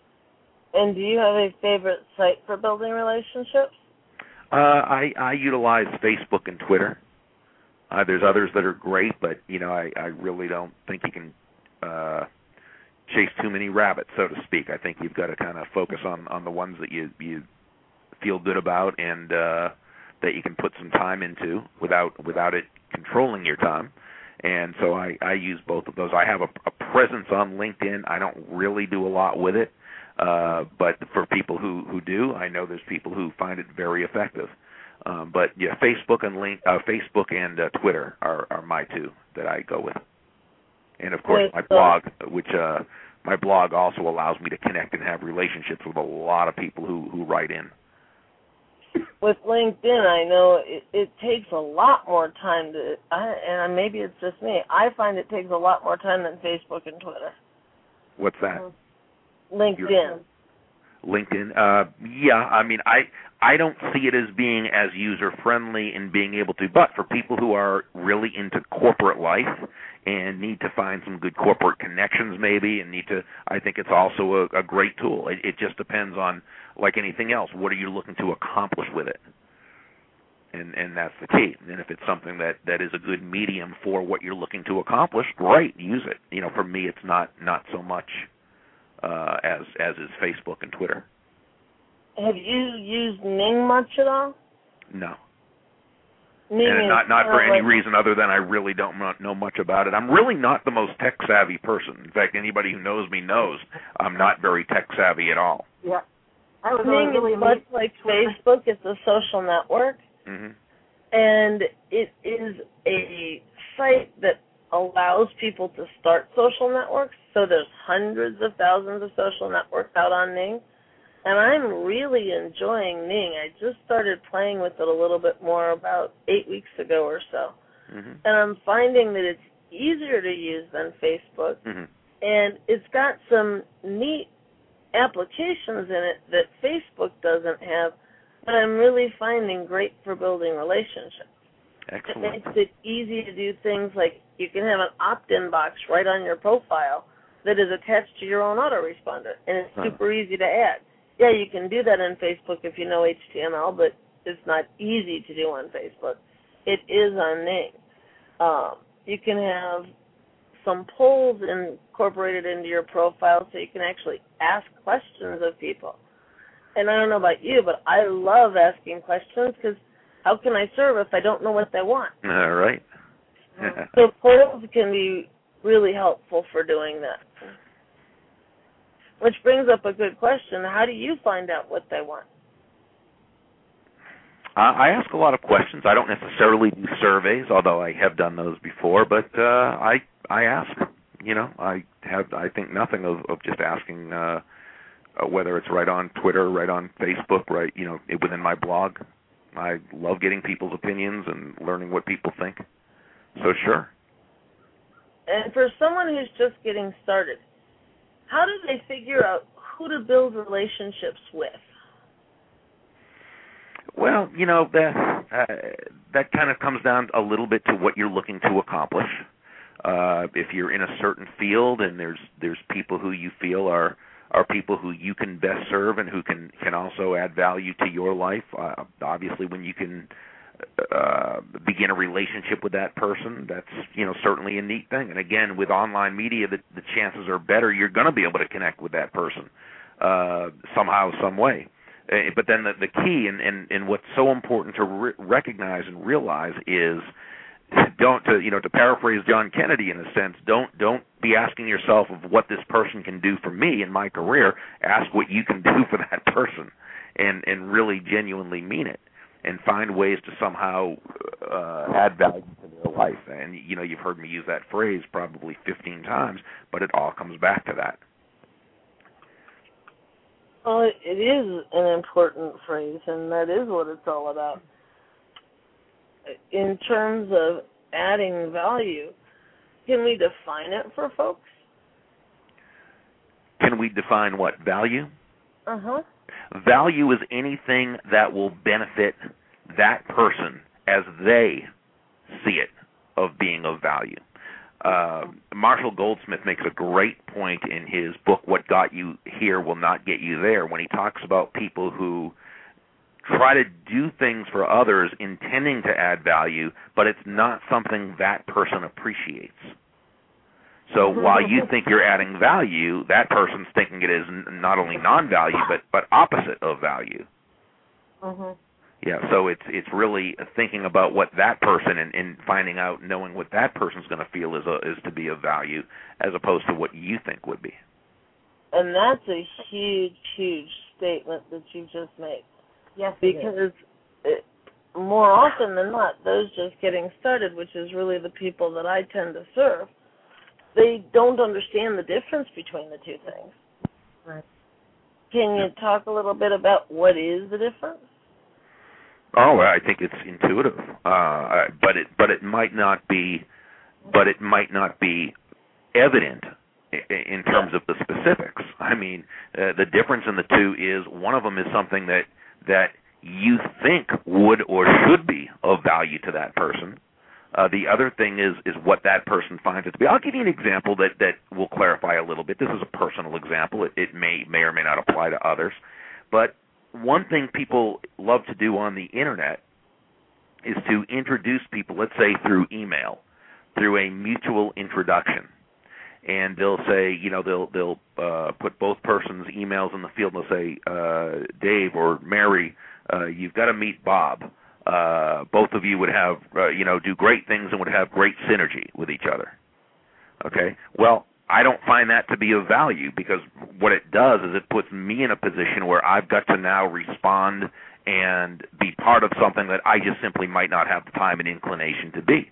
And do you have a favorite site for building relationships? Uh, I, I utilize Facebook and Twitter. Uh, there's others that are great, but you know, I, I really don't think you can uh, chase too many rabbits, so to speak. I think you've got to kind of focus on, on the ones that you you feel good about and uh, that you can put some time into without without it controlling your time. And so I, I use both of those. I have a, a presence on LinkedIn. I don't really do a lot with it, uh, but for people who, who do, I know there's people who find it very effective. Um, but yeah, Facebook and link, uh, Facebook and uh, Twitter are, are my two that I go with. And of course, my blog, which uh, my blog also allows me to connect and have relationships with a lot of people who, who write in. With LinkedIn, I know it, it takes a lot more time to, I, and maybe it's just me, I find it takes a lot more time than Facebook and Twitter. What's that? LinkedIn. LinkedIn. Uh, yeah, I mean, I I don't see it as being as user-friendly and being able to, but for people who are really into corporate life and need to find some good corporate connections maybe and need to, I think it's also a, a great tool. It, it just depends on, like anything else, what are you looking to accomplish with it? And and that's the key. And if it's something that, that is a good medium for what you're looking to accomplish, great, use it. You know, for me, it's not, not so much uh, as as is Facebook and Twitter. Have you used Ning much at all? No. Ning and not not for uh, any like, reason other than I really don't know much about it. I'm really not the most tech-savvy person. In fact, anybody who knows me knows I'm not very tech-savvy at all. Yeah. I was Ning really is much like Facebook. It's a social network. Mm-hmm. And it is a site that allows people to start social networks. So there's hundreds of thousands of social networks out on Ning. And I'm really enjoying Ning. I just started playing with it a little bit more about eight weeks ago or so. Mm-hmm. And I'm finding that it's easier to use than Facebook. Mm-hmm. And it's got some neat applications in it that Facebook doesn't have, but I'm really finding great for building relationships. Excellent. It makes it easy to do things like you can have an opt-in box right on your profile that is attached to your own autoresponder, and it's super easy to add. Yeah, you can do that on Facebook if you know H T M L, but it's not easy to do on Facebook. It is on Ning. Um, you can have some polls incorporated into your profile so you can actually ask questions of people. And I don't know about you, but I love asking questions because how can I serve if I don't know what they want? All right. So polls can be really helpful for doing that. Which brings up a good question. How do you find out what they want? Uh, I ask a lot of questions. I don't necessarily do surveys, although I have done those before, but uh, I I ask. You know, I have I think nothing of, of just asking uh, uh, whether it's right on Twitter, right on Facebook, right, you know, within my blog. I love getting people's opinions and learning what people think. So sure. And for someone who's just getting started, how do they figure out who to build relationships with? Well, you know, that, uh, that kind of comes down a little bit to what you're looking to accomplish. Uh, if you're in a certain field and there's there's people who you feel are are people who you can best serve and who can, can also add value to your life, uh, obviously when you can uh, begin a relationship with that person, that's, you know, certainly a neat thing. And again, with online media, the, the chances are better you're going to be able to connect with that person uh, somehow, some way. Uh, but then the, the key and, and, and what's so important to re- recognize and realize is don't, to, you know, to paraphrase John Kennedy in a sense, don't don't be asking yourself of what this person can do for me in my career. Ask what you can do for that person, and and really genuinely mean it, and find ways to somehow uh, add value to their life. And you know, you've heard me use that phrase probably fifteen times, but it all comes back to that. Well, it is an important phrase, and that is what it's all about. In terms of adding value, can we define it for folks? Can we define what? Value? Uh-huh. Value is anything that will benefit that person as they see it of being of value. Uh, Marshall Goldsmith makes a great point in his book, What Got You Here Will Not Get You There, when he talks about people who try to do things for others intending to add value, but it's not something that person appreciates. So while you think you're adding value, that person's thinking it is not only non-value, but, but opposite of value. Uh-huh. Yeah, so it's it's really thinking about what that person and, and finding out, knowing what that person's going to feel is a, is to be of value, as opposed to what you think would be. And that's a huge, huge statement that you just made. Yes, because it, more often than not, those just getting started, which is really the people that I tend to serve, they don't understand the difference between the two things. Right. Can you talk a little bit about what is the difference? Oh, I think it's intuitive, uh, but it but it might not be, but it might not be evident in terms of the specifics. I mean, uh, the difference in the two is one of them is something that that you think would or should be of value to that person. Uh, the other thing is is what that person finds it to be. I'll give you an example that, that will clarify a little bit. This is a personal example. It, it may may or may not apply to others. But one thing people love to do on the Internet is to introduce people, let's say through email, through a mutual introduction. And they'll say, you know, they'll they'll uh, put both persons' emails in the field. And they'll say, uh, Dave or Mary, uh, you've got to meet Bob. Uh, both of you would have, uh, you know, do great things and would have great synergy with each other. Okay? Well, I don't find that to be of value, because what it does is it puts me in a position where I've got to now respond and be part of something that I just simply might not have the time and inclination to be.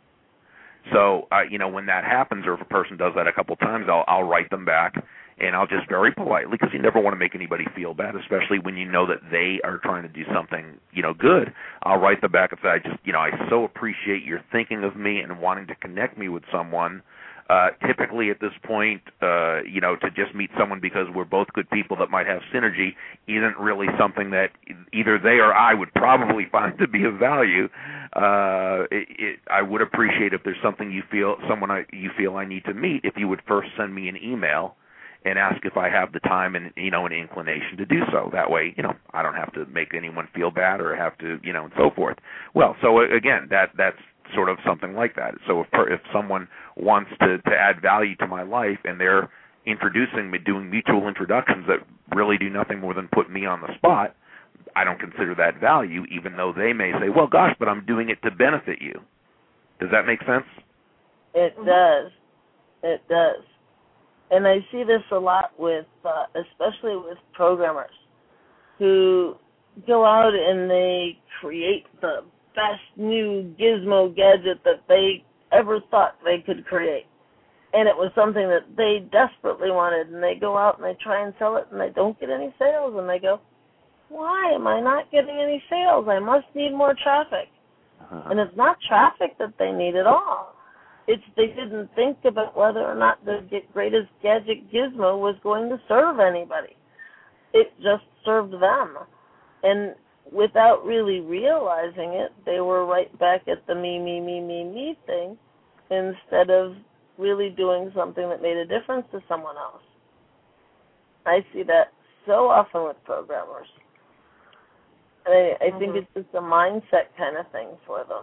So, uh, you know, when that happens, or if a person does that a couple times, I'll, I'll write them back, and I'll just very politely, because you never want to make anybody feel bad, especially when you know that they are trying to do something, you know, good. I'll write them back and say, I just, you know, I so appreciate your thinking of me and wanting to connect me with someone Uh, typically at this point, uh, you know, to just meet someone because we're both good people that might have synergy isn't really something that either they or I would probably find to be of value. Uh, it, it, I would appreciate if there's something you feel, someone I, you feel I need to meet, if you would first send me an email and ask if I have the time and, you know, an inclination to do so. That way, you know, I don't have to make anyone feel bad or have to, you know, and so forth. Well, so again, that that's sort of something like that. So if if someone wants to, to add value to my life and they're introducing me, doing mutual introductions that really do nothing more than put me on the spot, I don't consider that value, even though they may say, well, gosh, but I'm doing it to benefit you. Does that make sense? It does. It does. And I see this a lot with, uh, especially with programmers who go out and they create the best new gizmo gadget that they ever thought they could create. And it was something that they desperately wanted, and they go out and they try and sell it, and they don't get any sales, and they go, why am I not getting any sales? I must need more traffic. Uh-huh. And it's not traffic that they need at all. It's they didn't think about whether or not the greatest gadget gizmo was going to serve anybody. It just served them. And without really realizing it, they were right back at the me, me, me, me, me thing instead of really doing something that made a difference to someone else. I see that so often with programmers. And I, I mm-hmm. think it's just a mindset kind of thing for them.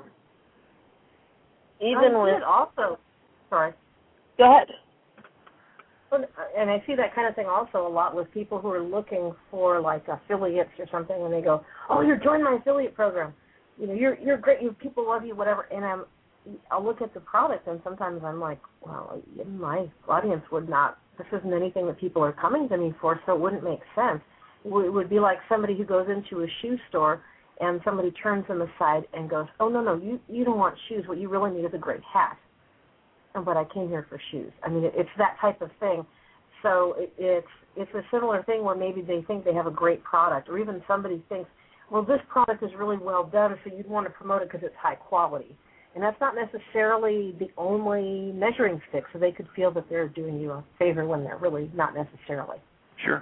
Even I when it also, sorry. Go ahead. And I see that kind of thing also a lot with people who are looking for like affiliates or something, and they go, "Oh, you're joining my affiliate program. You know, you're you're great. You people love you, whatever." And I'm, I'll look at the product, and sometimes I'm like, "Well, my audience would not. This isn't anything that people are coming to me for, so it wouldn't make sense." It would be like somebody who goes into a shoe store and somebody turns them aside and goes, "Oh no, no, you you don't want shoes. What you really need is a great hat." But I came here for shoes. I mean, it, it's that type of thing. So it, it's it's a similar thing where maybe they think they have a great product, or even somebody thinks, well, this product is really well done, so you'd want to promote it because it's high quality. And that's not necessarily the only measuring stick, so they could feel that they're doing you a favor when they're really not necessarily. Sure.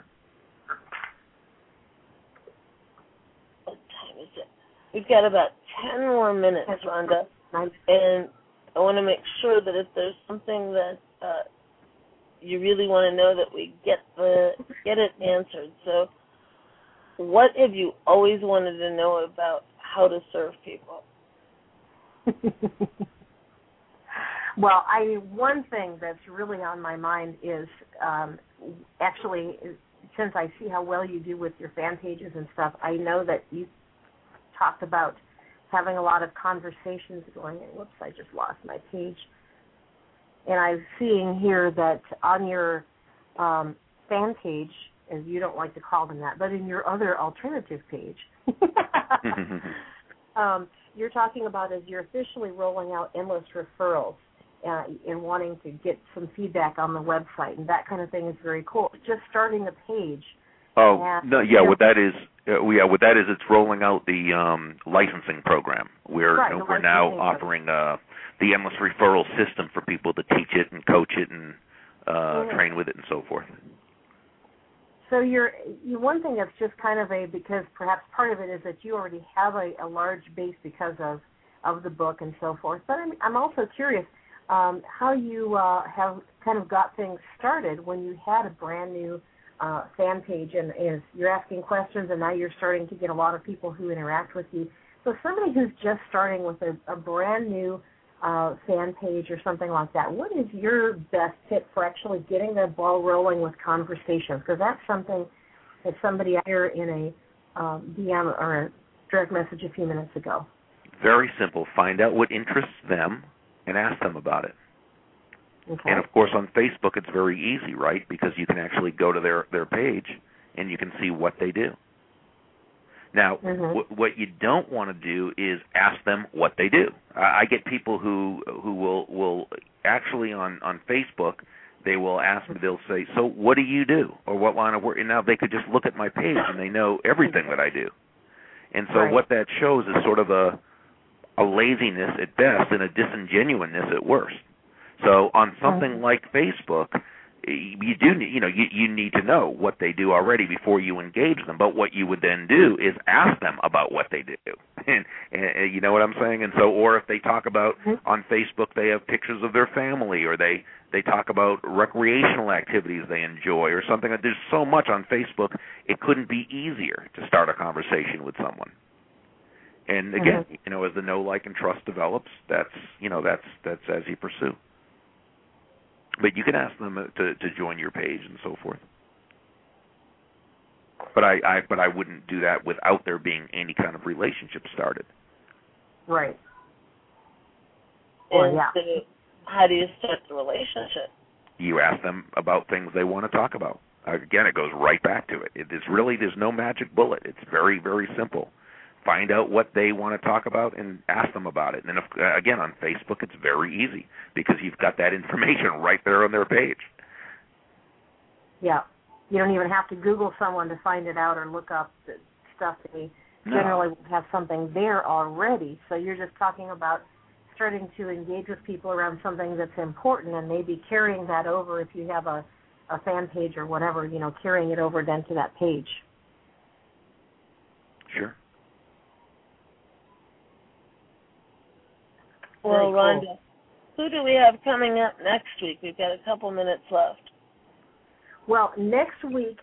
What time is it? We've got about ten more minutes, Rhonda, and I want to make sure that if there's something that uh, you really want to know, that we get the get it answered. So what have you always wanted to know about how to serve people? Well, I one thing that's really on my mind is um, actually, since I see how well you do with your fan pages and stuff, I know that you talked about having a lot of conversations going. Whoops, I just lost my page. And I'm seeing here that on your um, fan page, as you don't like to call them that, but in your other alternative page, um, you're talking about as you're officially rolling out endless referrals uh, and wanting to get some feedback on the website, and that kind of thing is very cool. Just starting a page. Oh, no, yeah, what that is, uh, yeah, what that is, it's rolling out the um, licensing program. We're right, we're now offering uh, the endless referral system for people to teach it and coach it and uh, mm-hmm. train with it and so forth. So you're you, one thing that's just kind of a, because perhaps part of it is that you already have a, a large base because of, of the book and so forth. But I'm, I'm also curious um, how you uh, have kind of got things started when you had a brand new uh, fan page and is you're asking questions, and now you're starting to get a lot of people who interact with you. So somebody who's just starting with a, a brand new uh, fan page or something like that, what is your best tip for actually getting the ball rolling with conversations? Because that's something that somebody here in a um, D M or a direct message a few minutes ago. Very simple. Find out what interests them and ask them about it. Okay. And, of course, on Facebook it's very easy, right, because you can actually go to their, their page and you can see what they do. Now, mm-hmm. w- what you don't want to do is ask them what they do. Uh, I get people who who will, will actually on, on Facebook, they will ask me, they'll say, so what do you do? Or what line of work? And now they could just look at my page and they know everything that I do. And so right. what that shows is sort of a, a laziness at best and a disingenuousness at worst. So on something like Facebook, you do need, you know, you, you need to know what they do already before you engage them. But what you would then do is ask them about what they do, and, and you know what I'm saying. And so, or if they talk about on Facebook, they have pictures of their family, or they they talk about recreational activities they enjoy, or something. There's so much on Facebook, it couldn't be easier to start a conversation with someone. And again, mm-hmm. you know, as the know, like, and trust develops, that's you know, that's that's as you pursue. But you can ask them to, to join your page and so forth. But I, I but I wouldn't do that without there being any kind of relationship started. Right. And yeah. So how do you start the relationship? You ask them about things they want to talk about. Again, it goes right back to it. It is really, there's no magic bullet. It's very, very simple. Find out what they want to talk about and ask them about it. And then, if, uh, again, on Facebook, it's very easy because you've got that information right there on their page. Yeah. You don't even have to Google someone to find it out or look up the stuff. They no. generally have something there already. So you're just talking about starting to engage with people around something that's important and maybe carrying that over if you have a, a fan page or whatever, you know, carrying it over then to that page. Sure. Well, cool. Rhonda, who do we have coming up next week? We've got a couple minutes left. Well, next week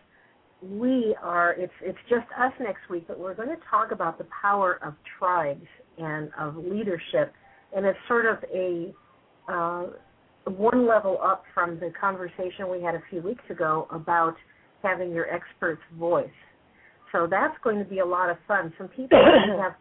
we are, it's it's just us next week, but we're going to talk about the power of tribes and of leadership. And it's sort of a uh, one level up from the conversation we had a few weeks ago about having your expert's voice. So that's going to be a lot of fun. Some people we have,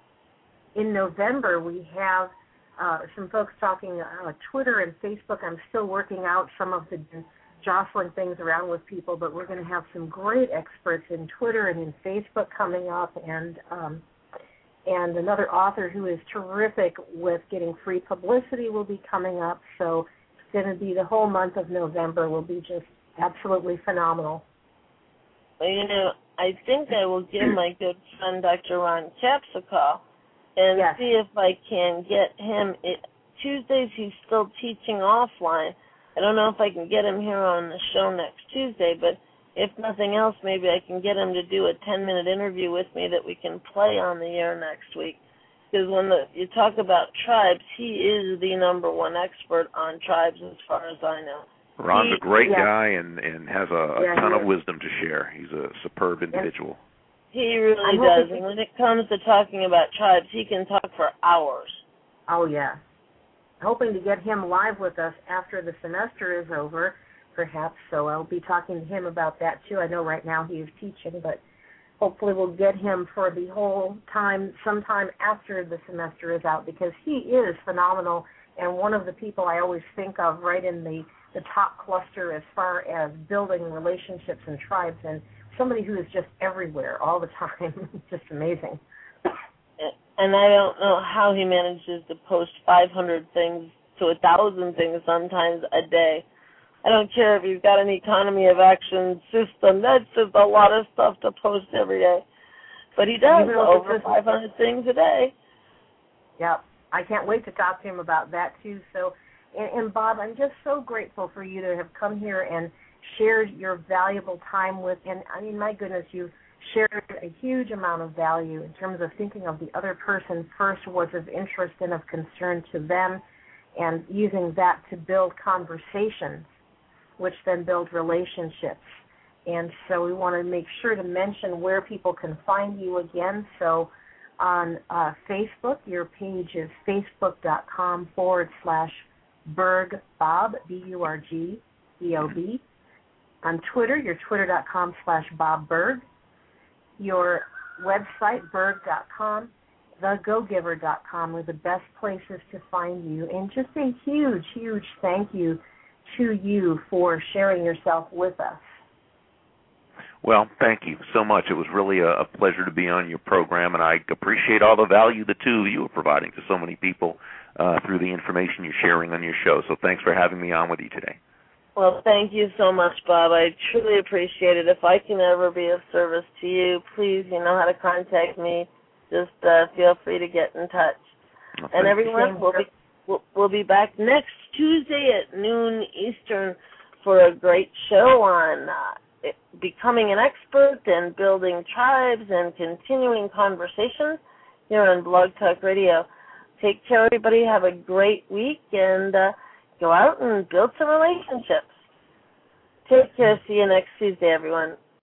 in November, we have Uh, some folks talking uh, Twitter and Facebook. I'm still working out some of the jostling things around with people, but we're going to have some great experts in Twitter and in Facebook coming up, and um, and another author who is terrific with getting free publicity will be coming up. So it's going to be the whole month of November will be just absolutely phenomenal. Well, you know, I think I will give my good friend Doctor Ron Capps a call and yes. see if I can get him. It, Tuesdays he's still teaching offline. I don't know if I can get him here on the show next Tuesday, but if nothing else, maybe I can get him to do a ten-minute interview with me that we can play on the air next week. Because when the, you talk about tribes, he is the number one expert on tribes as far as I know. Ron's he, a great yeah. guy and, and has a, a yeah, ton of is. wisdom to share. He's a superb individual. He really I'm does. hoping- And when it comes to talking about tribes, he can talk for hours. Oh, yeah. Hoping to get him live with us after the semester is over, perhaps, so I'll be talking to him about that, too. I know right now he is teaching, but hopefully we'll get him for the whole time, sometime after the semester is out, because he is phenomenal and one of the people I always think of right in the, the top cluster as far as building relationships and tribes, and somebody who is just everywhere all the time. Just amazing. And I don't know how he manages to post five hundred things to one thousand things sometimes a day. I don't care if he's got an economy of action system. That's just a lot of stuff to post every day. But he does over five hundred things a day. Yep. I can't wait to talk to him about that, too. So, and, and Bob, I'm just so grateful for you to have come here and shared your valuable time with, and I mean, my goodness, you've shared a huge amount of value in terms of thinking of the other person first, what's of interest and of concern to them, and using that to build conversations, which then build relationships. And so we want to make sure to mention where people can find you again. So on uh, Facebook, your page is facebook.com forward slash Burg Bob, B U R G B O B. On Twitter, you're twitter.com slash Bob Burg. Your website, burg dot com, the go giver dot com are the best places to find you. And just a huge, huge thank you to you for sharing yourself with us. Well, thank you so much. It was really a, a pleasure to be on your program, and I appreciate all the value the two of you are providing to so many people uh, through the information you're sharing on your show. So thanks for having me on with you today. Well, thank you so much, Bob. I truly appreciate it. If I can ever be of service to you, please, you know how to contact me. Just uh, feel free to get in touch. Well, and everyone, we'll be, we'll, we'll be back next Tuesday at noon Eastern for a great show on uh, becoming an expert and building tribes and continuing conversations here on Blog Talk Radio. Take care, everybody. Have a great week, and uh, go out and build some relationships. Take care. See you next Tuesday, everyone.